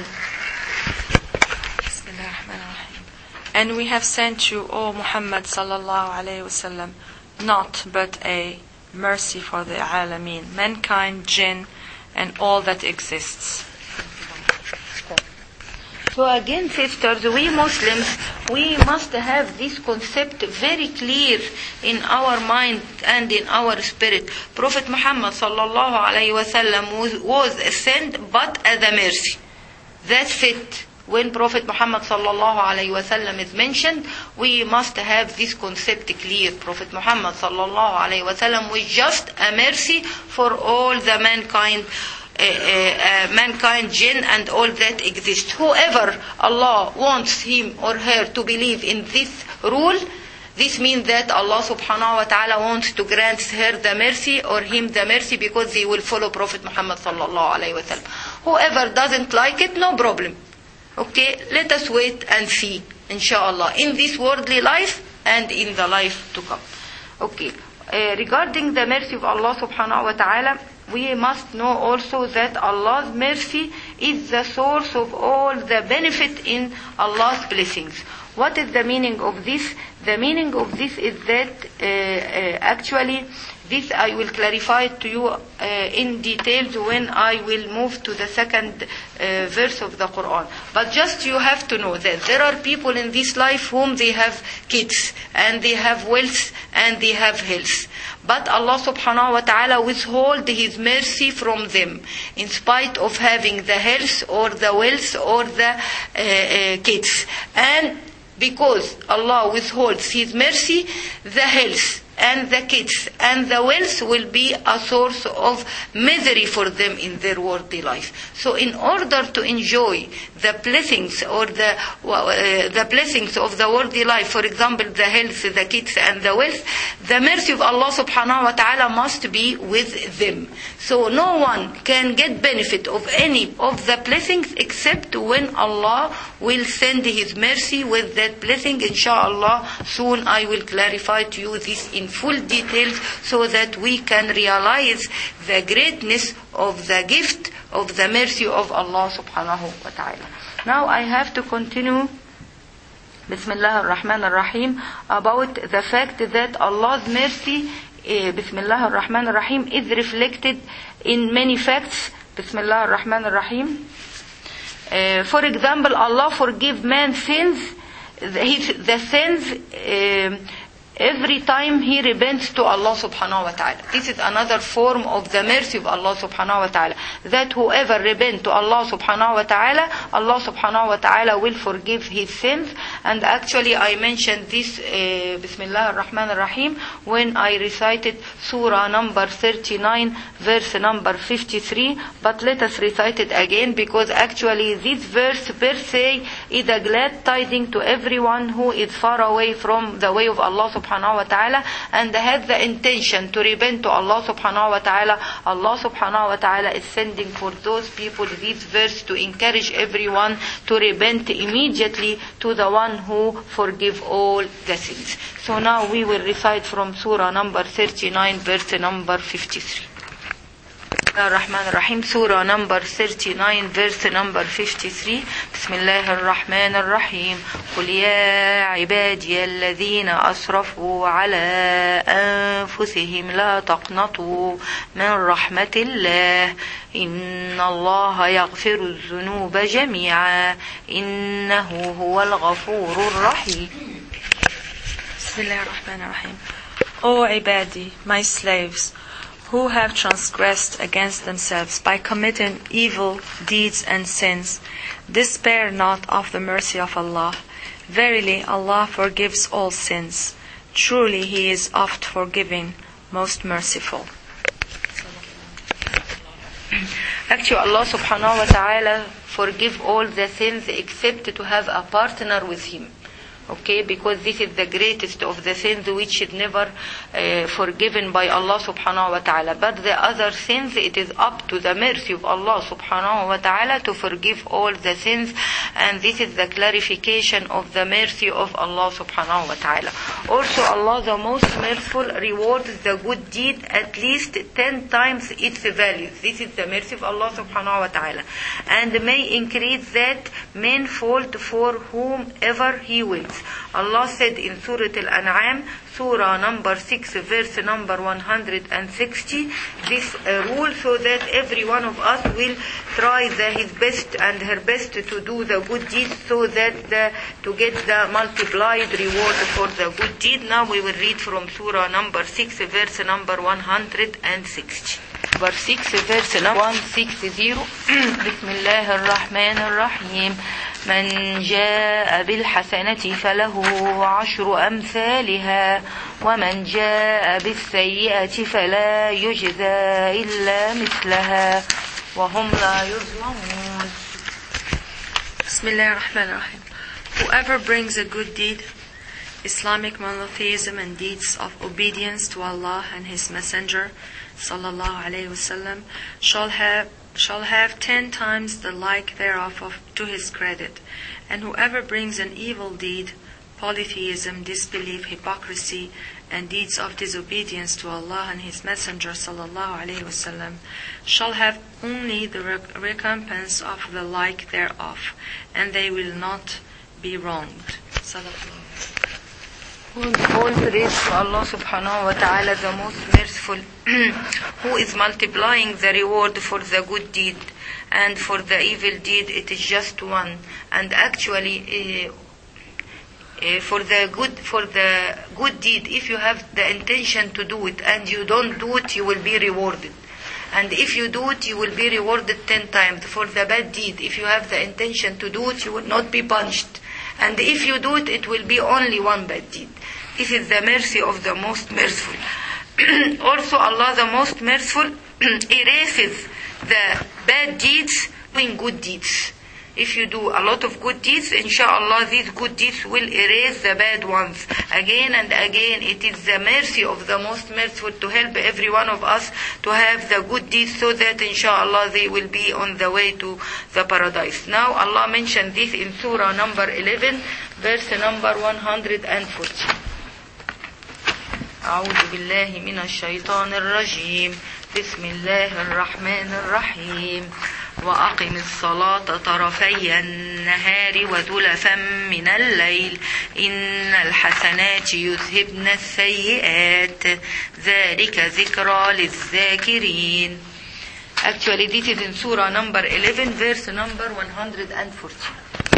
And we have sent you, O Muhammad sallallahu alayhi wasallam, not but a mercy for the alameen, mankind, jinn, and all that exists. So again, sisters, we Muslims, we must have this concept very clear in our mind and in our spirit. Prophet Muhammad sallallahu alayhi wasallam was, was sent but as a mercy. That's it. When Prophet Muhammad sallallahu alayhi wasallam is mentioned, we must have this concept clear. Prophet Muhammad sallallahu alayhi wasallam was just a mercy for all the mankind. Uh, uh, uh, mankind, jinn and all that exists. Whoever Allah wants him or her to believe in this rule, this means that Allah subhanahu wa ta'ala wants to grant her the mercy or him the mercy because they will follow Prophet Muhammad sallallahu alayhi wa sallam. Whoever doesn't like it, no problem. Okay, let us wait and see, inshallah, in this worldly life and in the life to come. Okay, uh, regarding the mercy of Allah subhanahu wa ta'ala, we must know also that Allah's mercy is the source of all the benefit in Allah's blessings. What is the meaning of this? The meaning of this is that uh, uh, actually this I will clarify to you uh, in details when I will move to the second uh, verse of the Quran. But just you have to know that there are people in this life whom they have kids and they have wealth and they have health. But Allah subhanahu wa ta'ala withhold His mercy from them in spite of having the health or the wealth or the uh, uh, kids. And because Allah withholds His mercy, the health and the kids and the wealth will be a source of misery for them in their worldly life. So in order to enjoy the blessings or the uh, the blessings of the worldly life, for example, the health, the kids and the wealth, the mercy of Allah subhanahu wa ta'ala must be with them. So no one can get benefit of any of the blessings except when Allah will send His mercy with that blessing. Inshallah, soon I will clarify to you this in full details so that we can realize the greatness of the gift of the mercy of Allah subhanahu wa ta'ala. Now I have to continue Bismillah ar-Rahman ar-Rahim about the fact that Allah's mercy uh, Bismillah ar-Rahman ar-Rahim is reflected in many facts. Bismillah ar-Rahman ar-Rahim. Uh, for example, Allah forgive man's sins, his, the sins uh, every time he repents to Allah subhanahu wa ta'ala. This is another form of the mercy of Allah subhanahu wa ta'ala. That whoever repents to Allah subhanahu wa ta'ala, Allah subhanahu wa ta'ala will forgive his sins. And actually I mentioned this, uh, Bismillah ar-Rahman ar-Rahim, when I recited Surah number thirty-nine, verse number fifty-three. But let us recite it again because actually this verse per se is a glad tidings to everyone who is far away from the way of Allah subhanahu subhanahu wa ta'ala and has the intention to repent to Allah subhanahu wa ta'ala. Allah subhanahu wa ta'ala is sending for those people this verse to encourage everyone to repent immediately to the one who forgive all the sins. So now we will recite from Surah number thirty-nine, verse number fifty-three. Ar-Rahman ar-Rahim, Surah number thirty-nine, verse number fifty-three. Bismillah ar-Rahman ar-Rahim. قل يا عبادي الذين أسرفوا على أنفسهم لا تقنطوا من رحمة الله إن الله يغفر الذنوب جميعا إنه هو الغفور الرحيم. Bismillah ar-Rahman ar-Rahim. O ibadi, my slaves, who have transgressed against themselves by committing evil deeds and sins, despair not of the mercy of Allah. Verily, Allah forgives all sins. Truly, He is oft forgiving, most merciful. Actually, Allah subhanahu wa ta'ala forgive all the sins except to have a partner with Him. Okay, because this is the greatest of the sins which is never uh, forgiven by Allah subhanahu wa ta'ala. But the other sins, it is up to the mercy of Allah subhanahu wa ta'ala to forgive all the sins. And this is the clarification of the mercy of Allah subhanahu wa ta'ala. Also, Allah the most merciful rewards the good deed at least ten times its value. This is the mercy of Allah subhanahu wa ta'ala. And may increase that manifold for whomever He wills. Allah said in Surah Al-An'am, Surah number six, verse number one hundred sixty, this uh, rule, so that every one of us will try the, his best and her best to do the good deed, so that the, to get the multiplied reward for the good deed. Now we will read from Surah number six, verse number one hundred sixty. Number six, verse number one sixty. بسم الله الرحمن الرحيم. من جاء بالحسنة فله عشر أمثالها ومن جاء بالسيئة فلا يجزى إلا مثلها وهم لا يظلمون. بسم الله الرحمن الرحيم. Whoever brings a good deed, Islamic monotheism and deeds of obedience to Allah and His Messenger sallallahu alaihi wasallam, shall have shall have ten times the like thereof of, to his credit. And whoever brings an evil deed, polytheism, disbelief, hypocrisy, and deeds of disobedience to Allah and His Messenger sallallahu alaihi wasallam, shall have only the rec- recompense of the like thereof, and they will not be wronged. Sallallahu. All praise to Allah subhanahu wa ta'ala, the most merciful, who is multiplying the reward for the good deed, and for the evil deed it is just one. And actually, uh, uh, for the good for the good deed, if you have the intention to do it and you don't do it, you will be rewarded. And if you do it, you will be rewarded ten times. For the bad deed, if you have the intention to do it, you will not be punished. And if you do it, it will be only one bad deed. This is the mercy of the most merciful. Also, Allah the most merciful erases the bad deeds doing good deeds. If you do a lot of good deeds, inshallah, these good deeds will erase the bad ones. Again and again, it is the mercy of the most merciful to help every one of us to have the good deeds, so that inshallah they will be on the way to the paradise. Now Allah mentioned this in Surah number eleven, verse number one hundred forty. أعوذ بالله من الشيطان الرجيم. بسم الله الرحمن الرحيم. وأقم الصلاة طرفي النهار وزلفا من الليل إن الحسنات يذهبن السيئات ذلك ذكرى للذاكرين. Actually, this is in Surah number eleven, verse number one hundred forty.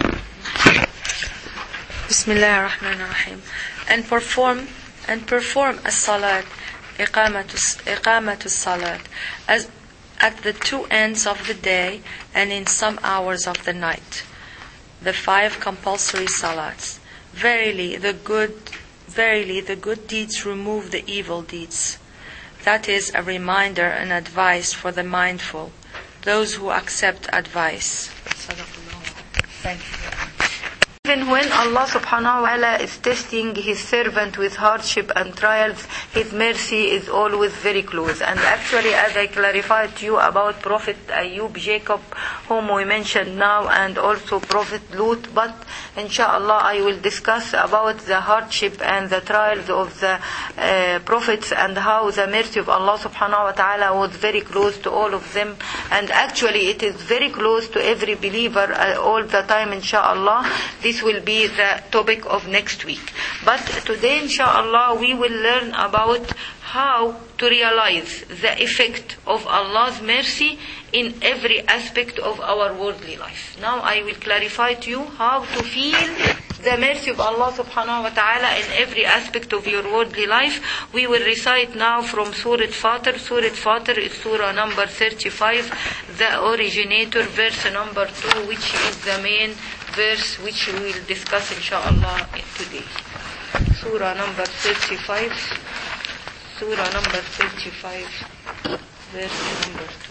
Bismillah ar-Rahman ar-Rahim. And perform and perform as-salat, iqamatus iqamatus salat, as at the two ends of the day and in some hours of the night, the five compulsory salats. Verily the good verily the good deeds remove the evil deeds. That is a reminder and advice for the mindful, those who accept advice. Thank you. Even when Allah subhanahu wa ta'ala is testing His servant with hardship and trials, His mercy is always very close. And actually, as I clarified to you about Prophet Ayub, Jacob, whom we mentioned now, and also Prophet Lut, but inshallah I will discuss about the hardship and the trials of the uh, prophets, and how the mercy of Allah subhanahu wa ta'ala was very close to all of them. And actually it is very close to every believer uh, all the time, inshallah. This will be the topic of next week. But today, inshallah, we will learn about how to realize the effect of Allah's mercy in every aspect of our worldly life. Now I will clarify to you how to feel the mercy of Allah subhanahu wa ta'ala in every aspect of your worldly life. We will recite now from Surah Fatir. Surah Fatir is Surah number thirty-five, the originator, verse number two, which is the main verse which we will discuss inshallah today. Surah number thirty-five, Surah number thirty-five, verse number two.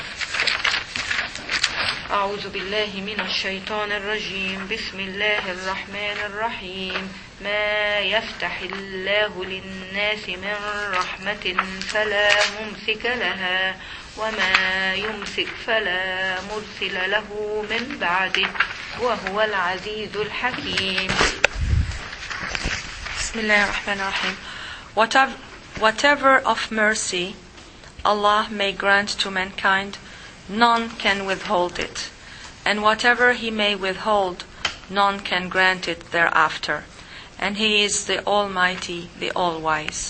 أعوذ بالله من الشيطان الرجيم. بسم الله الرحمن الرحيم. ما يفتح الله للناس من رحمة فلا ممسك لها وما يمسك فلا مرسل له من بعده وهو العزيز الحكيم. بسم الله الرحمن الرحيم. Whatever, whatever of mercy Allah may grant to mankind, none can withhold it, and whatever He may withhold, none can grant it thereafter. and He is the Almighty, the All-Wise.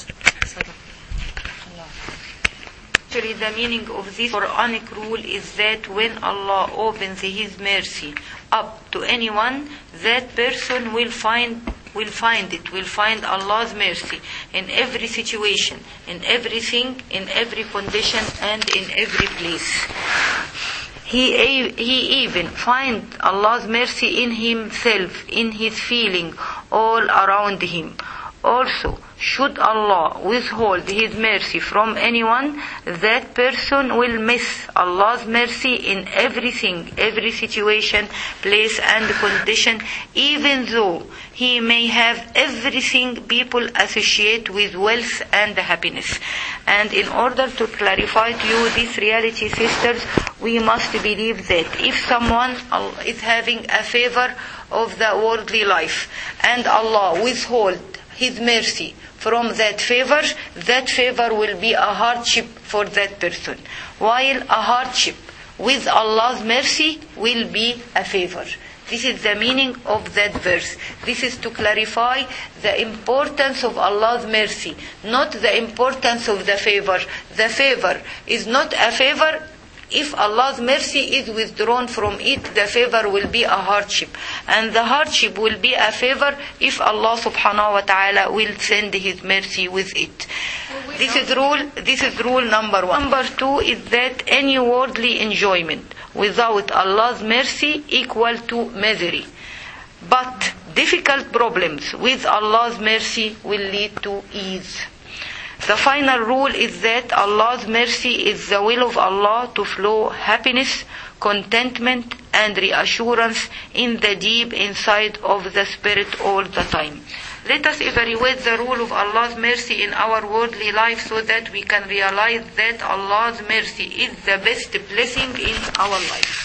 Actually, the meaning of this Quranic rule is that when Allah opens His mercy up to anyone, that person will find will find it, will find Allah's mercy in every situation, in everything, in every condition, and in every place. He, he even find Allah's mercy in himself, in his feeling, all around him. Also, should Allah withhold His mercy from anyone, that person will miss Allah's mercy in everything, every situation, place and condition, even though he may have everything people associate with wealth and happiness. And in order to clarify to you this reality, sisters, we must believe that if someone is having a favor of the worldly life, and Allah withhold His mercy from that favor, that favor will be a hardship for that person. While a hardship with Allah's mercy will be a favor. This is the meaning of that verse. This is to clarify the importance of Allah's mercy, not the importance of the favor. The favor is not a favor. If Allah's mercy is withdrawn from it, the favor will be a hardship. And the hardship will be a favor if Allah subhanahu wa ta'ala will send His mercy with it. This is rule, this is rule number one. Number two is that any worldly enjoyment without Allah's mercy equal to misery. But difficult problems with Allah's mercy will lead to ease. The final rule is that Allah's mercy is the will of Allah to flow happiness, contentment, and reassurance in the deep inside of the spirit all the time. Let us evaluate the rule of Allah's mercy in our worldly life so that we can realize that Allah's mercy is the best blessing in our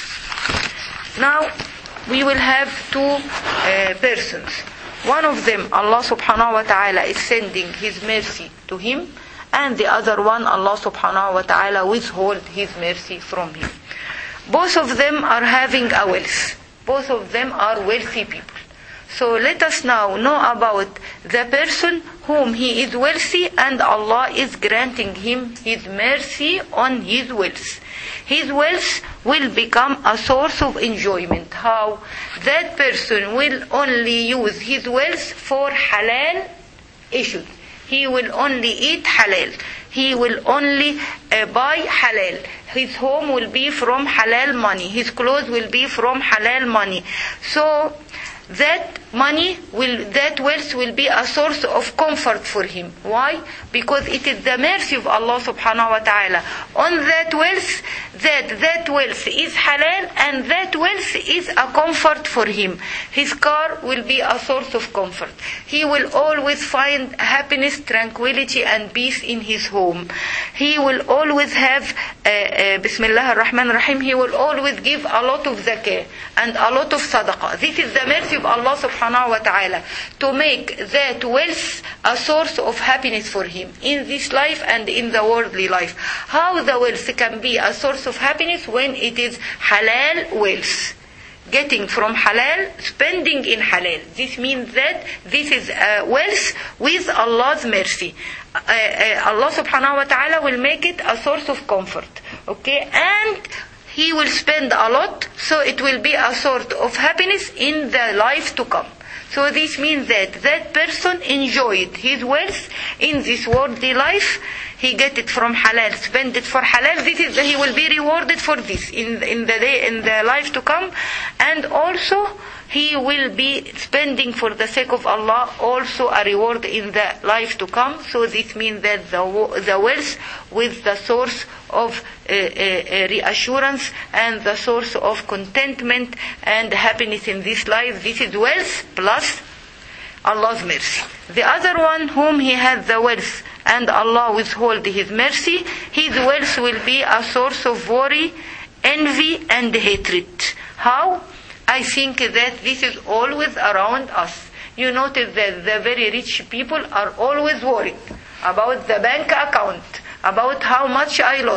life. Now, we will have two uh, persons. One of them, Allah subhanahu wa ta'ala is sending His mercy to him, and the other one, Allah subhanahu wa ta'ala withhold His mercy from him. Both of them are having a wealth. Both of them are wealthy people. So let us now know about the person whom he is wealthy and Allah is granting him His mercy on his wealth. His wealth will become a source of enjoyment. How? That person will only use his wealth for halal issues. He will only eat halal. He will only uh, buy halal. His home will be from halal money. His clothes will be from halal money. So that money will, that wealth will be a source of comfort for him. Why? Because it is the mercy of Allah subhanahu wa ta'ala on that wealth, that that wealth is halal and that wealth is a comfort for him. His car will be a source of comfort. He will always find happiness, tranquility and peace in his home. He will always have uh, uh, Bismillah ar-Rahman ar-Rahim. He will always give a lot of zakah and a lot of sadaqah. This is the mercy of Allah subhanahu wa ta'ala to make that wealth a source of happiness for him in this life and in the worldly life. How the wealth can be a source of happiness? When it is halal wealth. Getting from halal, spending in halal. This means that this is uh, wealth with Allah's mercy. Uh, uh, Allah subhanahu wa ta'ala will make it a source of comfort. Okay? And he will spend a lot, so it will be a sort of happiness in the life to come. So this means that that person enjoyed his wealth in this worldly life. He get it from halal, spend it for halal. This is, he will be rewarded for this in in the day, in the life to come, and also he will be spending for the sake of Allah also a reward in the life to come. So this means that the the wealth with the source of uh, uh, reassurance and the source of contentment and happiness in this life. This is wealth plus Allah's mercy. The other one whom he had the wealth and Allah withhold His mercy, his wealth will be a source of worry, envy and hatred. How? I think that this is always around us. You notice that the very rich people are always worried about the bank account, about how much I lost,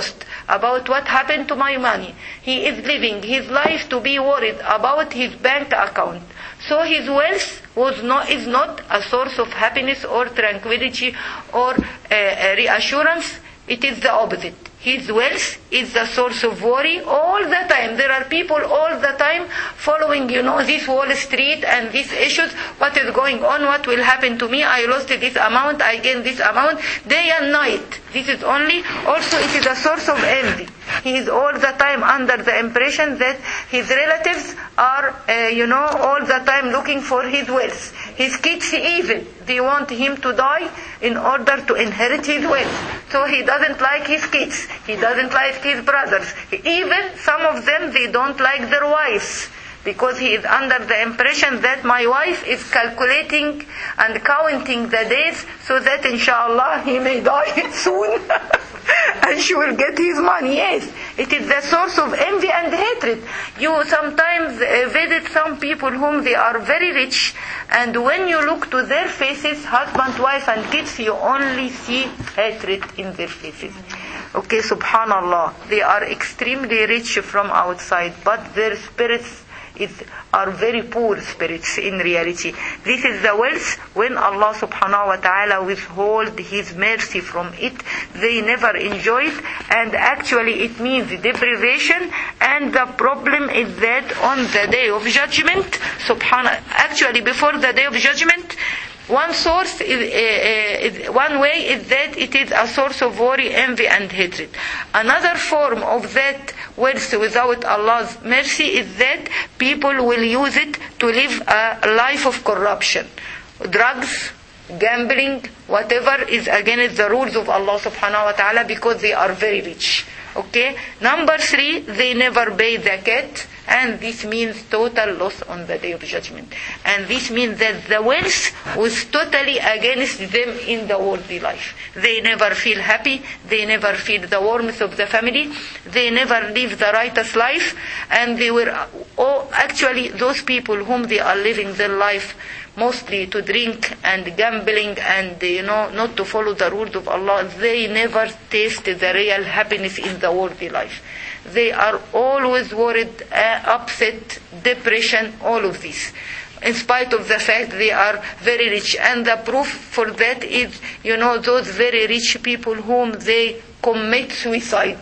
about what happened to my money. He is living his life to be worried about his bank account. So his wealth was not, is not a source of happiness or tranquility or uh, reassurance. It is the opposite. His wealth is the source of worry all the time. There are people all the time following, you know, this Wall Street and these issues. What is going on? What will happen to me? I lost this amount. I gained this amount. Day and night. This is only, also it is a source of envy. He is all the time under the impression that his relatives are, uh, you know, all the time looking for his wealth. His kids even, they want him to die in order to inherit his wealth. So he doesn't like his kids. He doesn't like his brothers. Even some of them, they don't like their wives. Because he is under the impression that my wife is calculating and counting the days so that inshallah he may die soon and she will get his money. Yes, it is the source of envy and hatred. You sometimes uh, visit some people whom they are very rich, and when you look to their faces, husband, wife and kids, you only see hatred in their faces. Okay, subhanallah, they are extremely rich from outside, but their spirits It are very poor spirits in reality. This is the wealth when Allah subhanahu wa ta'ala withhold His mercy from it. They never enjoy it, and actually it means deprivation, and the problem is that on the day of judgment, subhana, actually before the day of judgment, one source is, uh, is one way is that it is a source of worry, envy and hatred. Another form of that wealth without Allah's mercy is that people will use it to live a life of corruption. Drugs, gambling, whatever is against the rules of Allah subhanahu wa ta'ala, because they are very rich. Okay? Number three, they never pay zakat, and this means total loss on the day of judgment. And this means that the wealth was totally against them in the worldly life. They never feel happy, they never feel the warmth of the family, they never live the righteous life, and they were, oh, actually those people whom they are living their life mostly to drink and gambling and, you know, not to follow the rules of Allah, they never taste the real happiness in the worldly life. They are always worried, uh, upset, depression, all of this. In spite of the fact they are very rich. And the proof for that is, you know, those very rich people whom they commit suicide.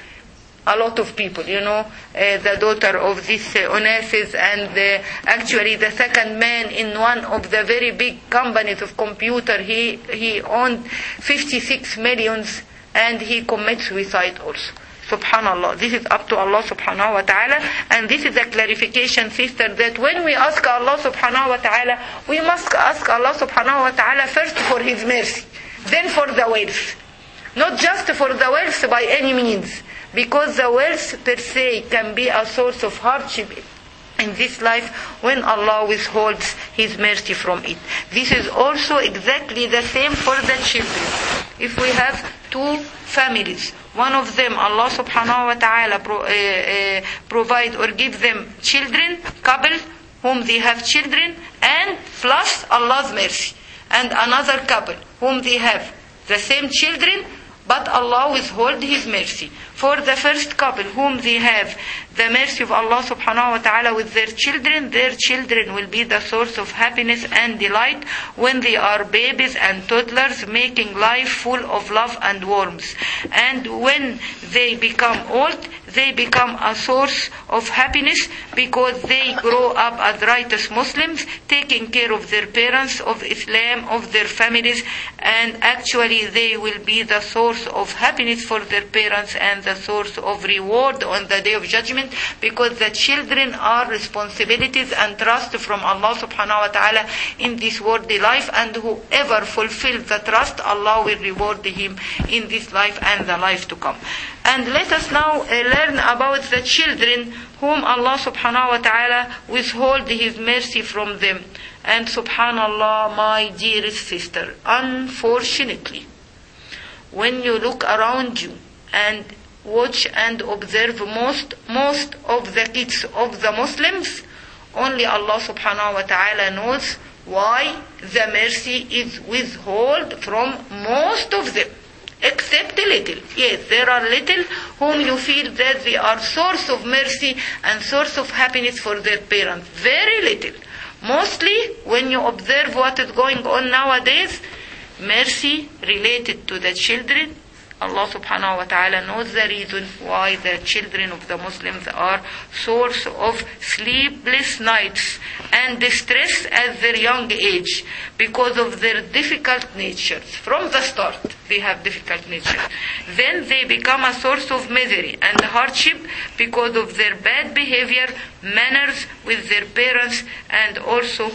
A lot of people, you know, uh, the daughter of this uh, Onassis, and uh, actually the second man in one of the very big companies of computer, he, he owned fifty-six millions, and he commits suicide also. Subhanallah. This is up to Allah subhanahu wa ta'ala, and this is a clarification, sister, that when we ask Allah subhanahu wa ta'ala, we must ask Allah subhanahu wa ta'ala first for His mercy, then for the wealth. Not just for the wealth by any means, because the wealth per se can be a source of hardship in this life when Allah withholds His mercy from it. This is also exactly the same for the children. If we have two families, one of them Allah subhanahu wa ta'ala pro, uh, uh, provide or give them children, couple whom they have children, and plus Allah's mercy. And another couple whom they have the same children, but Allah withhold His mercy. For the first couple whom they have the mercy of Allah subhanahu wa ta'ala with their children, their children will be the source of happiness and delight when they are babies and toddlers, making life full of love and warmth. And when they become old, they become a source of happiness because they grow up as righteous Muslims, taking care of their parents, of Islam, of their families, and actually they will be the source of happiness for their parents and the source of reward on the day of judgment, because the children are responsibilities and trust from Allah subhanahu wa ta'ala in this worldly life, and whoever fulfills the trust, Allah will reward him in this life and the life to come. And let us now uh, learn about the children whom Allah subhanahu wa ta'ala withhold His mercy from them. And subhanallah, my dearest sister, unfortunately, when you look around you and watch and observe most most of the kids of the Muslims, only Allah subhanahu wa ta'ala knows why the mercy is withheld from most of them. Except little. Yes, there are little whom you feel that they are source of mercy and source of happiness for their parents. Very little. Mostly, when you observe what is going on nowadays, mercy related to the children, Allah subhanahu wa ta'ala knows the reason why the children of the Muslims are source of sleepless nights and distress at their young age because of their difficult natures. From the start, they have difficult natures. Then they become a source of misery and hardship because of their bad behavior, manners with their parents, and also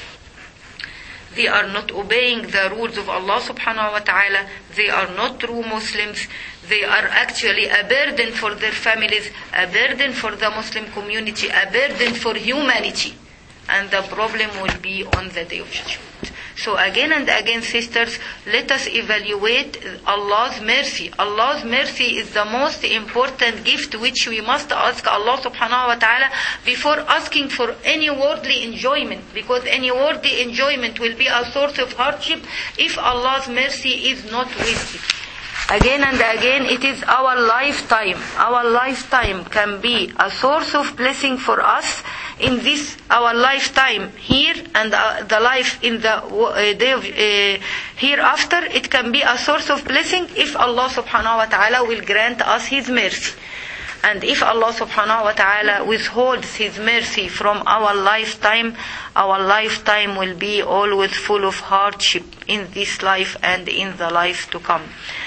they are not obeying the rules of Allah subhanahu wa ta'ala. They are not true Muslims. They are actually a burden for their families, a burden for the Muslim community, a burden for humanity. And the problem will be on the day of judgment. So again and again, sisters, let us evaluate Allah's mercy. Allah's mercy is the most important gift which we must ask Allah subhanahu wa ta'ala before asking for any worldly enjoyment. Because any worldly enjoyment will be a source of hardship if Allah's mercy is not with it. Again and again, it is our lifetime. Our lifetime can be a source of blessing for us in this, our lifetime here, and uh, the life in the uh, day of uh, hereafter. It can be a source of blessing if Allah subhanahu wa ta'ala will grant us His mercy. And if Allah subhanahu wa ta'ala withholds His mercy from our lifetime, our lifetime will be always full of hardship in this life and in the life to come.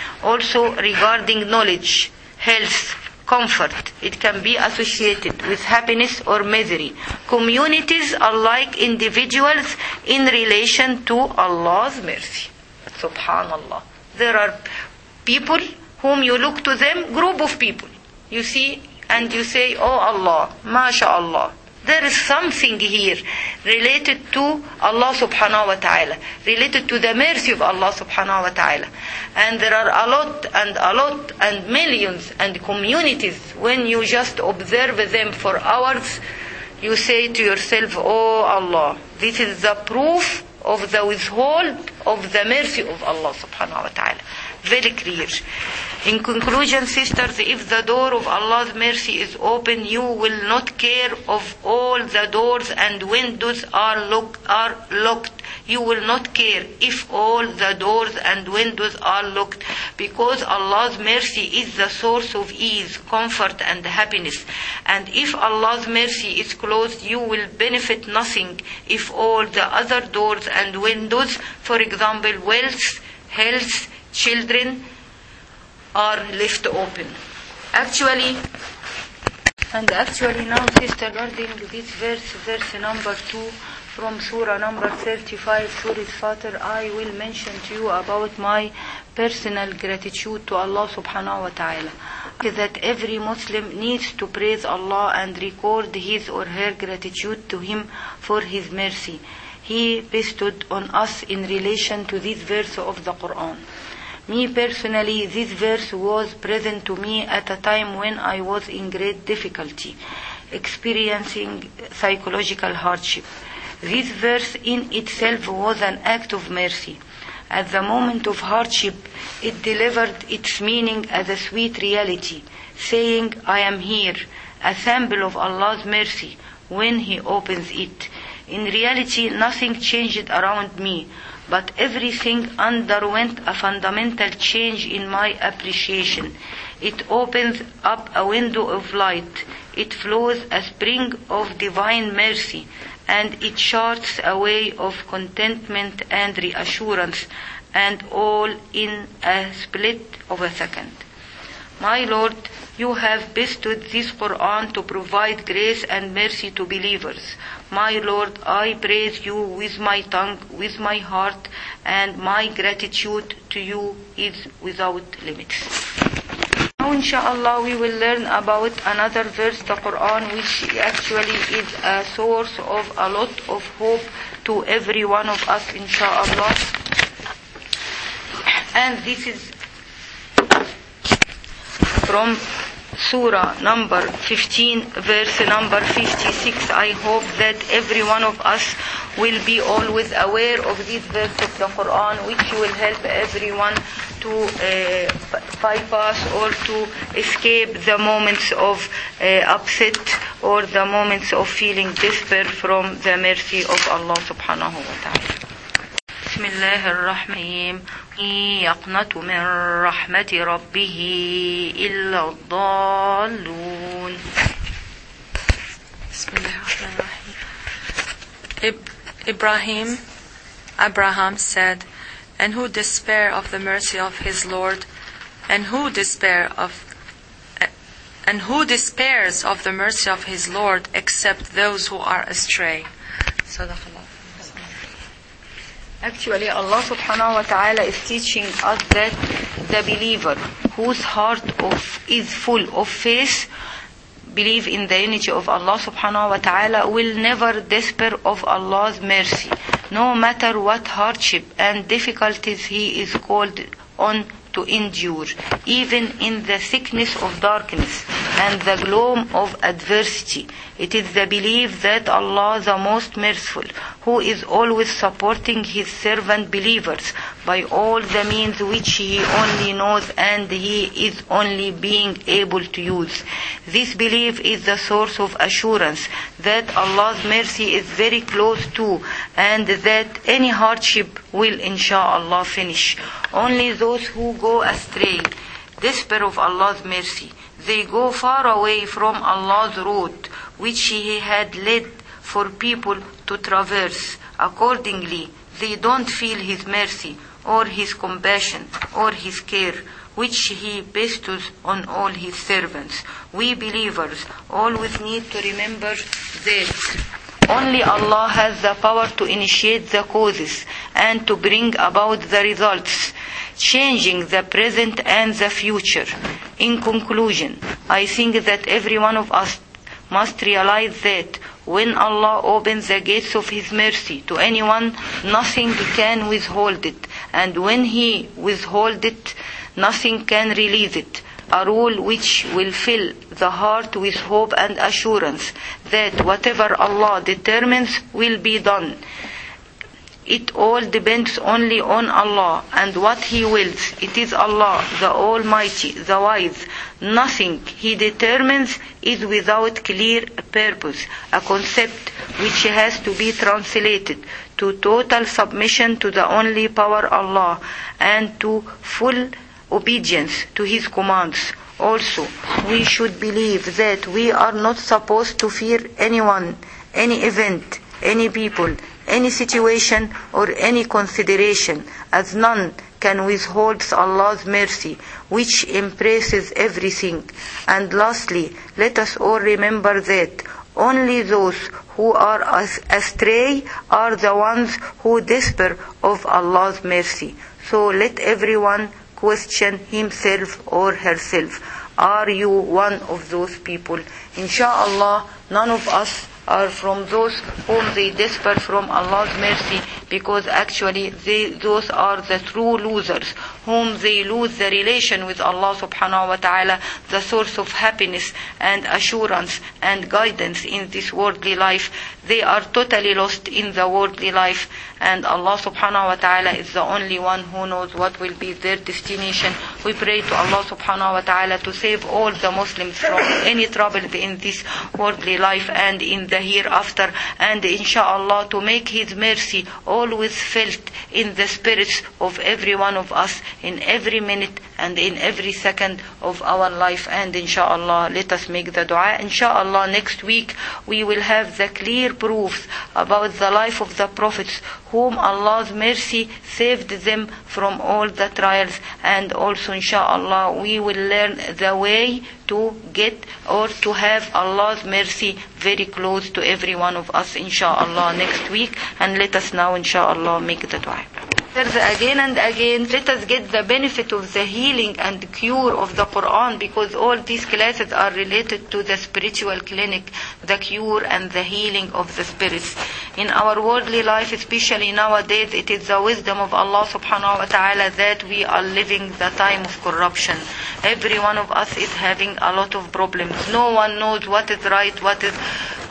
Also, regarding knowledge, health, comfort, it can be associated with happiness or misery. Communities are like individuals in relation to Allah's mercy. Subhanallah. There are people whom you look to them, group of people. You see, and you say, oh Allah, MashaAllah. There is something here related to Allah subhanahu wa ta'ala, related to the mercy of Allah subhanahu wa ta'ala. And there are a lot and a lot and millions and communities, when you just observe them for hours, you say to yourself, oh Allah, this is the proof of the withhold of the mercy of Allah subhanahu wa ta'ala. Very clear. In conclusion, sisters, if the door of Allah's mercy is open, you will not care of all the doors and windows are lock, are locked. You will not care if all the doors and windows are locked, because Allah's mercy is the source of ease, comfort and happiness. And if Allah's mercy is closed, you will benefit nothing if all the other doors and windows, for example, wealth, health, children, are left open. Actually, and actually now, sister, regarding this verse, verse number two from Surah number thirty-five, Surah Fatir, I will mention to you about my personal gratitude to Allah subhanahu wa ta'ala. That every Muslim needs to praise Allah and record his or her gratitude to Him for His mercy He bestowed on us in relation to this verse of the Quran. Me personally, this verse was present to me at a time when I was in great difficulty, experiencing psychological hardship. This verse in itself was an act of mercy. At the moment of hardship, it delivered its meaning as a sweet reality, saying, I am here, a sample of Allah's mercy when He opens it. In reality, nothing changed around me, but everything underwent a fundamental change in my appreciation. It opens up a window of light. It flows a spring of divine mercy, and it charts a way of contentment and reassurance, and all in a split of a second. My Lord, you have bestowed this Quran to provide grace and mercy to believers. My Lord, I praise you with my tongue, with my heart, and my gratitude to you is without limits. Now, inshallah, we will learn about another verse, the Quran, which actually is a source of a lot of hope to every one of us, inshallah. And this is from Surah number fifteen, verse number fifty-six. I hope that every one of us will be always aware of this verse of the Quran, which will help everyone to uh, bypass or to escape the moments of uh, upset or the moments of feeling despair from the mercy of Allah subhanahu wa ta'ala. بسم الله الرحمن الرحيم يقنط من رحمة ربه إلا الضالون. بسم الله الرحمن الرحيم. Ibrahim, Abraham said, and who despair of the mercy of his Lord, and who despair of, and who despairs of the mercy of his Lord except those who are astray. Sadaqallah. Actually, Allah subhanahu wa ta'ala is teaching us that the believer whose heart of, is full of faith, believe in the unity of Allah subhanahu wa ta'ala, will never despair of Allah's mercy, no matter what hardship and difficulties he is called on to endure, even in the thickness of darkness and the gloom of adversity. It is the belief that Allah, the most merciful, who is always supporting his servant believers by all the means which he only knows and he is only being able to use. This belief is the source of assurance that Allah's mercy is very close to, and that any hardship will inshallah finish. Only those who go astray, despair of Allah's mercy, they go far away from Allah's road, which He had led for people to traverse. Accordingly, they don't feel His mercy, or His compassion, or His care, which He bestows on all His servants. We believers always need to remember that only Allah has the power to initiate the causes and to bring about the results, changing the present and the future. In conclusion, I think that every one of us must realize that when Allah opens the gates of His mercy to anyone, nothing can withhold it, and when He withholds it, nothing can release it. A rule which will fill the heart with hope and assurance that whatever Allah determines will be done. It all depends only on Allah and what He wills. It is Allah, the Almighty, the Wise. Nothing He determines is without clear purpose, a concept which has to be translated to total submission to the only power Allah and to full obedience to His commands. Also, we should believe that we are not supposed to fear anyone, any event, any people, any situation or any consideration, as none can withhold Allah's mercy, which embraces everything. And lastly, let us all remember that only those who are astray are the ones who despair of Allah's mercy. So let everyone question himself or herself. Are you one of those people? Insha'Allah, none of us are from those whom they despair from Allah's mercy, because actually they, those are the true losers, whom they lose the relation with Allah subhanahu wa ta'ala, the source of happiness and assurance and guidance in this worldly life. They are totally lost in the worldly life, and Allah subhanahu wa ta'ala is the only one who knows what will be their destination. We pray to Allah subhanahu wa ta'ala to save all the Muslims from any trouble in this worldly life and in the hereafter, and inshallah to make His mercy always felt in the spirits of every one of us in every minute and in every second of our life. And inshallah, let us make the dua. Inshallah, next week we will have the clear proofs about the life of the prophets, whom Allah's mercy saved them from all the trials. And also inshallah we will learn the way to get or to have Allah's mercy very close to every one of us inshallah next week. And let us now inshallah make the dua. Again and again, let us get the benefit of the healing and cure of the Quran, because all these classes are related to the spiritual clinic, the cure and the healing of the spirits. In our worldly life, especially nowadays, it is the wisdom of Allah subhanahu wa ta'ala that we are living the time of corruption. Every one of us is having a lot of problems. No one knows what is right, what is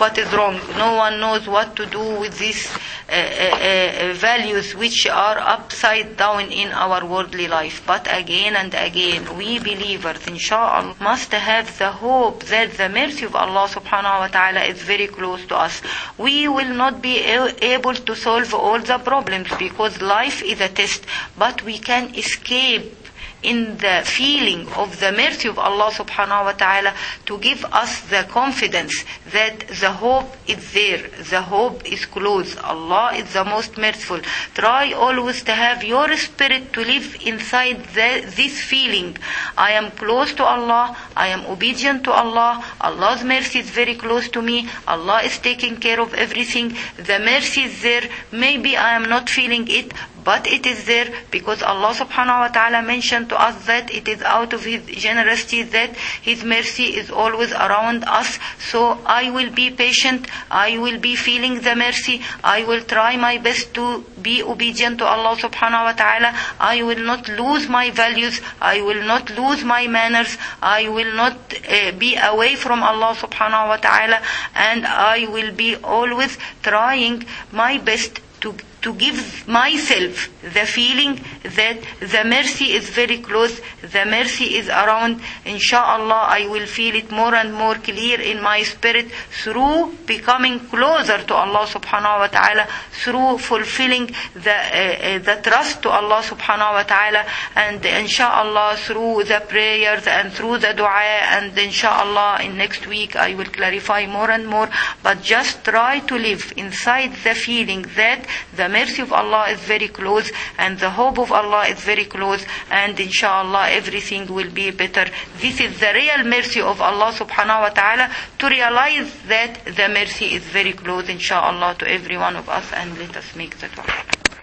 what is wrong. No one knows what to do with these uh, uh, uh, values which are upside down in our worldly life. But again and again, we believers, inshallah, must have the hope that the mercy of Allah subhanahu wa ta'ala is very close to us. We will not be able to solve all the problems because life is a test, but we can escape in the feeling of the mercy of Allah subhanahu wa ta'ala to give us the confidence that the hope is there, the hope is close. Allah is the most merciful. Try always to have your spirit to live inside the, this feeling. I am close to Allah, I am obedient to Allah, Allah's mercy is very close to me, Allah is taking care of everything, the mercy is there, maybe I am not feeling it, but it is there because Allah subhanahu wa ta'ala mentioned to us that it is out of His generosity that His mercy is always around us. So I will be patient, I will be feeling the mercy, I will try my best to be obedient to Allah subhanahu wa ta'ala. I will not lose my values, I will not lose my manners, I will not uh, be away from Allah subhanahu wa ta'ala, and I will be always trying my best to to give myself the feeling that the mercy is very close, the mercy is around. Inshallah, I will feel it more and more clear in my spirit through becoming closer to Allah subhanahu wa ta'ala, through fulfilling the, uh, the trust to Allah subhanahu wa ta'ala, and inshallah through the prayers and through the dua, and inshallah in next week I will clarify more and more, but just try to live inside the feeling that the mercy of Allah is very close and the hope of Allah is very close, and inshallah everything will be better. This is the real mercy of Allah subhanahu wa ta'ala, to realize that the mercy is very close inshallah to every one of us, and let us make the dua.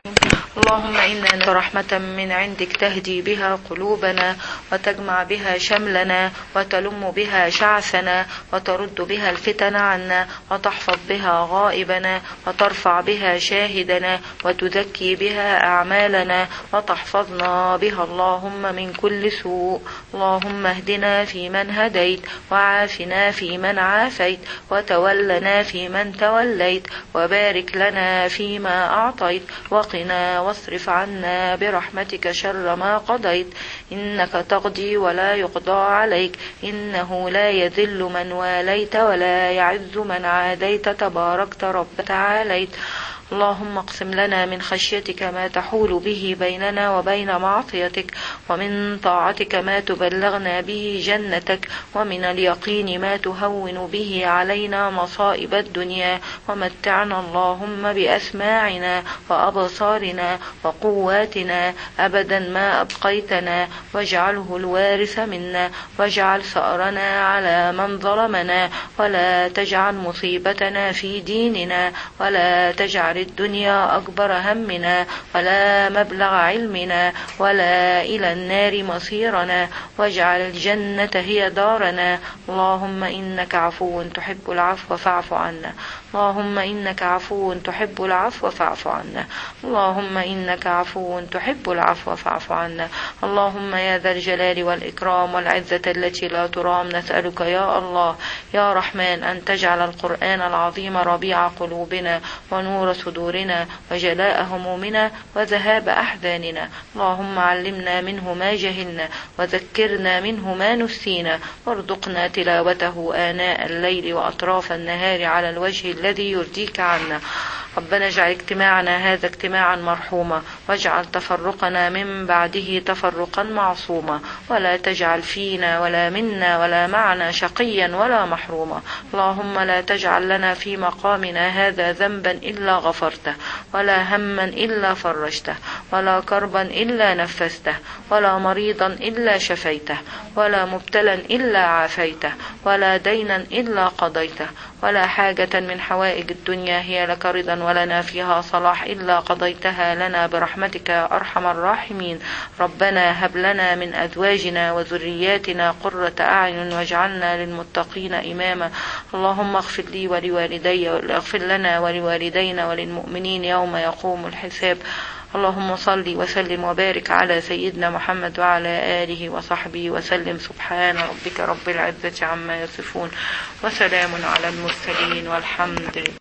اللهم إنا نسأل رحمة من عندك تهدي بها قلوبنا وتجمع بها شملنا وتلم بها شعثنا وترد بها الفتن عنا وتحفظ بها غائبنا وترفع بها شاهدنا وتزكي بها أعمالنا وتحفظنا بها اللهم من كل سوء. اللهم اهدنا فيمن هديت وعافنا فيمن عافيت وتولنا فيمن توليت وبارك لنا فيما أعطيت وقنا واصرف عنا برحمتك شر ما قضيت، إنك تقضي ولا يقضى عليك، إنه لا يذل من واليت ولا يعز من عاديت، تباركت رب تعاليت. اللهم اقسم لنا من خشيتك ما تحول به بيننا وبين معصيتك، ومن طاعتك ما تبلغنا به جنتك، ومن اليقين ما تهون به علينا مصائب الدنيا، ومتعنا اللهم بأسماعنا وأبصارنا وقواتنا أبدا ما أبقيتنا، واجعله الوارث منا، واجعل ثأرنا على من ظلمنا، ولا تجعل مصيبتنا في ديننا، ولا تجعل الدنيا أكبر همنا ولا مبلغ علمنا ولا إلى النار مصيرنا، واجعل الجنة هي دارنا. اللهم إنك عفو تحب العفو فاعف عنا، اللهم إنك عفو تحب العفو فاعف عنا، اللهم إنك عفو تحب العفو فاعف عنا. اللهم يا ذا الجلال والإكرام والعزة التي لا ترام، نسألك يا الله يا رحمن أن تجعل القرآن العظيم ربيع قلوبنا ونور صدورنا وجلاء همومنا وذهاب أحزاننا. اللهم علمنا منه ما جهلنا وذكرنا منه ما نسينا، وارزقنا تلاوته آناء الليل وأطراف النهار على الوجه الذي يرضيك عنا. ربنا اجعل اجتماعنا هذا اجتماعا مرحوما، واجعل تفرقنا من بعده تفرقا معصوما، ولا تجعل فينا ولا منا ولا معنا شقيا ولا محروما. اللهم لا تجعل لنا في مقامنا هذا ذنبا إلا غفرته، ولا هما إلا فرجته، ولا كربا إلا نفسته، ولا مريضا إلا شفيته، ولا مبتلا إلا عافيته، ولا دينا إلا قضيته، ولا حاجة من حوائج الدنيا هي لك رضا ولنا فيها صلاح إلا قضيتها لنا برحمتك يا أرحم الراحمين. ربنا هب لنا من أزواجنا وذرياتنا قرة أعين واجعلنا للمتقين إماما. اللهم اغفر لي ولوالدي، اغفر لنا ولوالدينا وللمؤمنين يوم يقوم الحساب. اللهم صل وسلم وبارك على سيدنا محمد وعلى آله وصحبه وسلم. سبحان ربك رب العزة عما يصفون وسلام على المرسلين والحمد لله.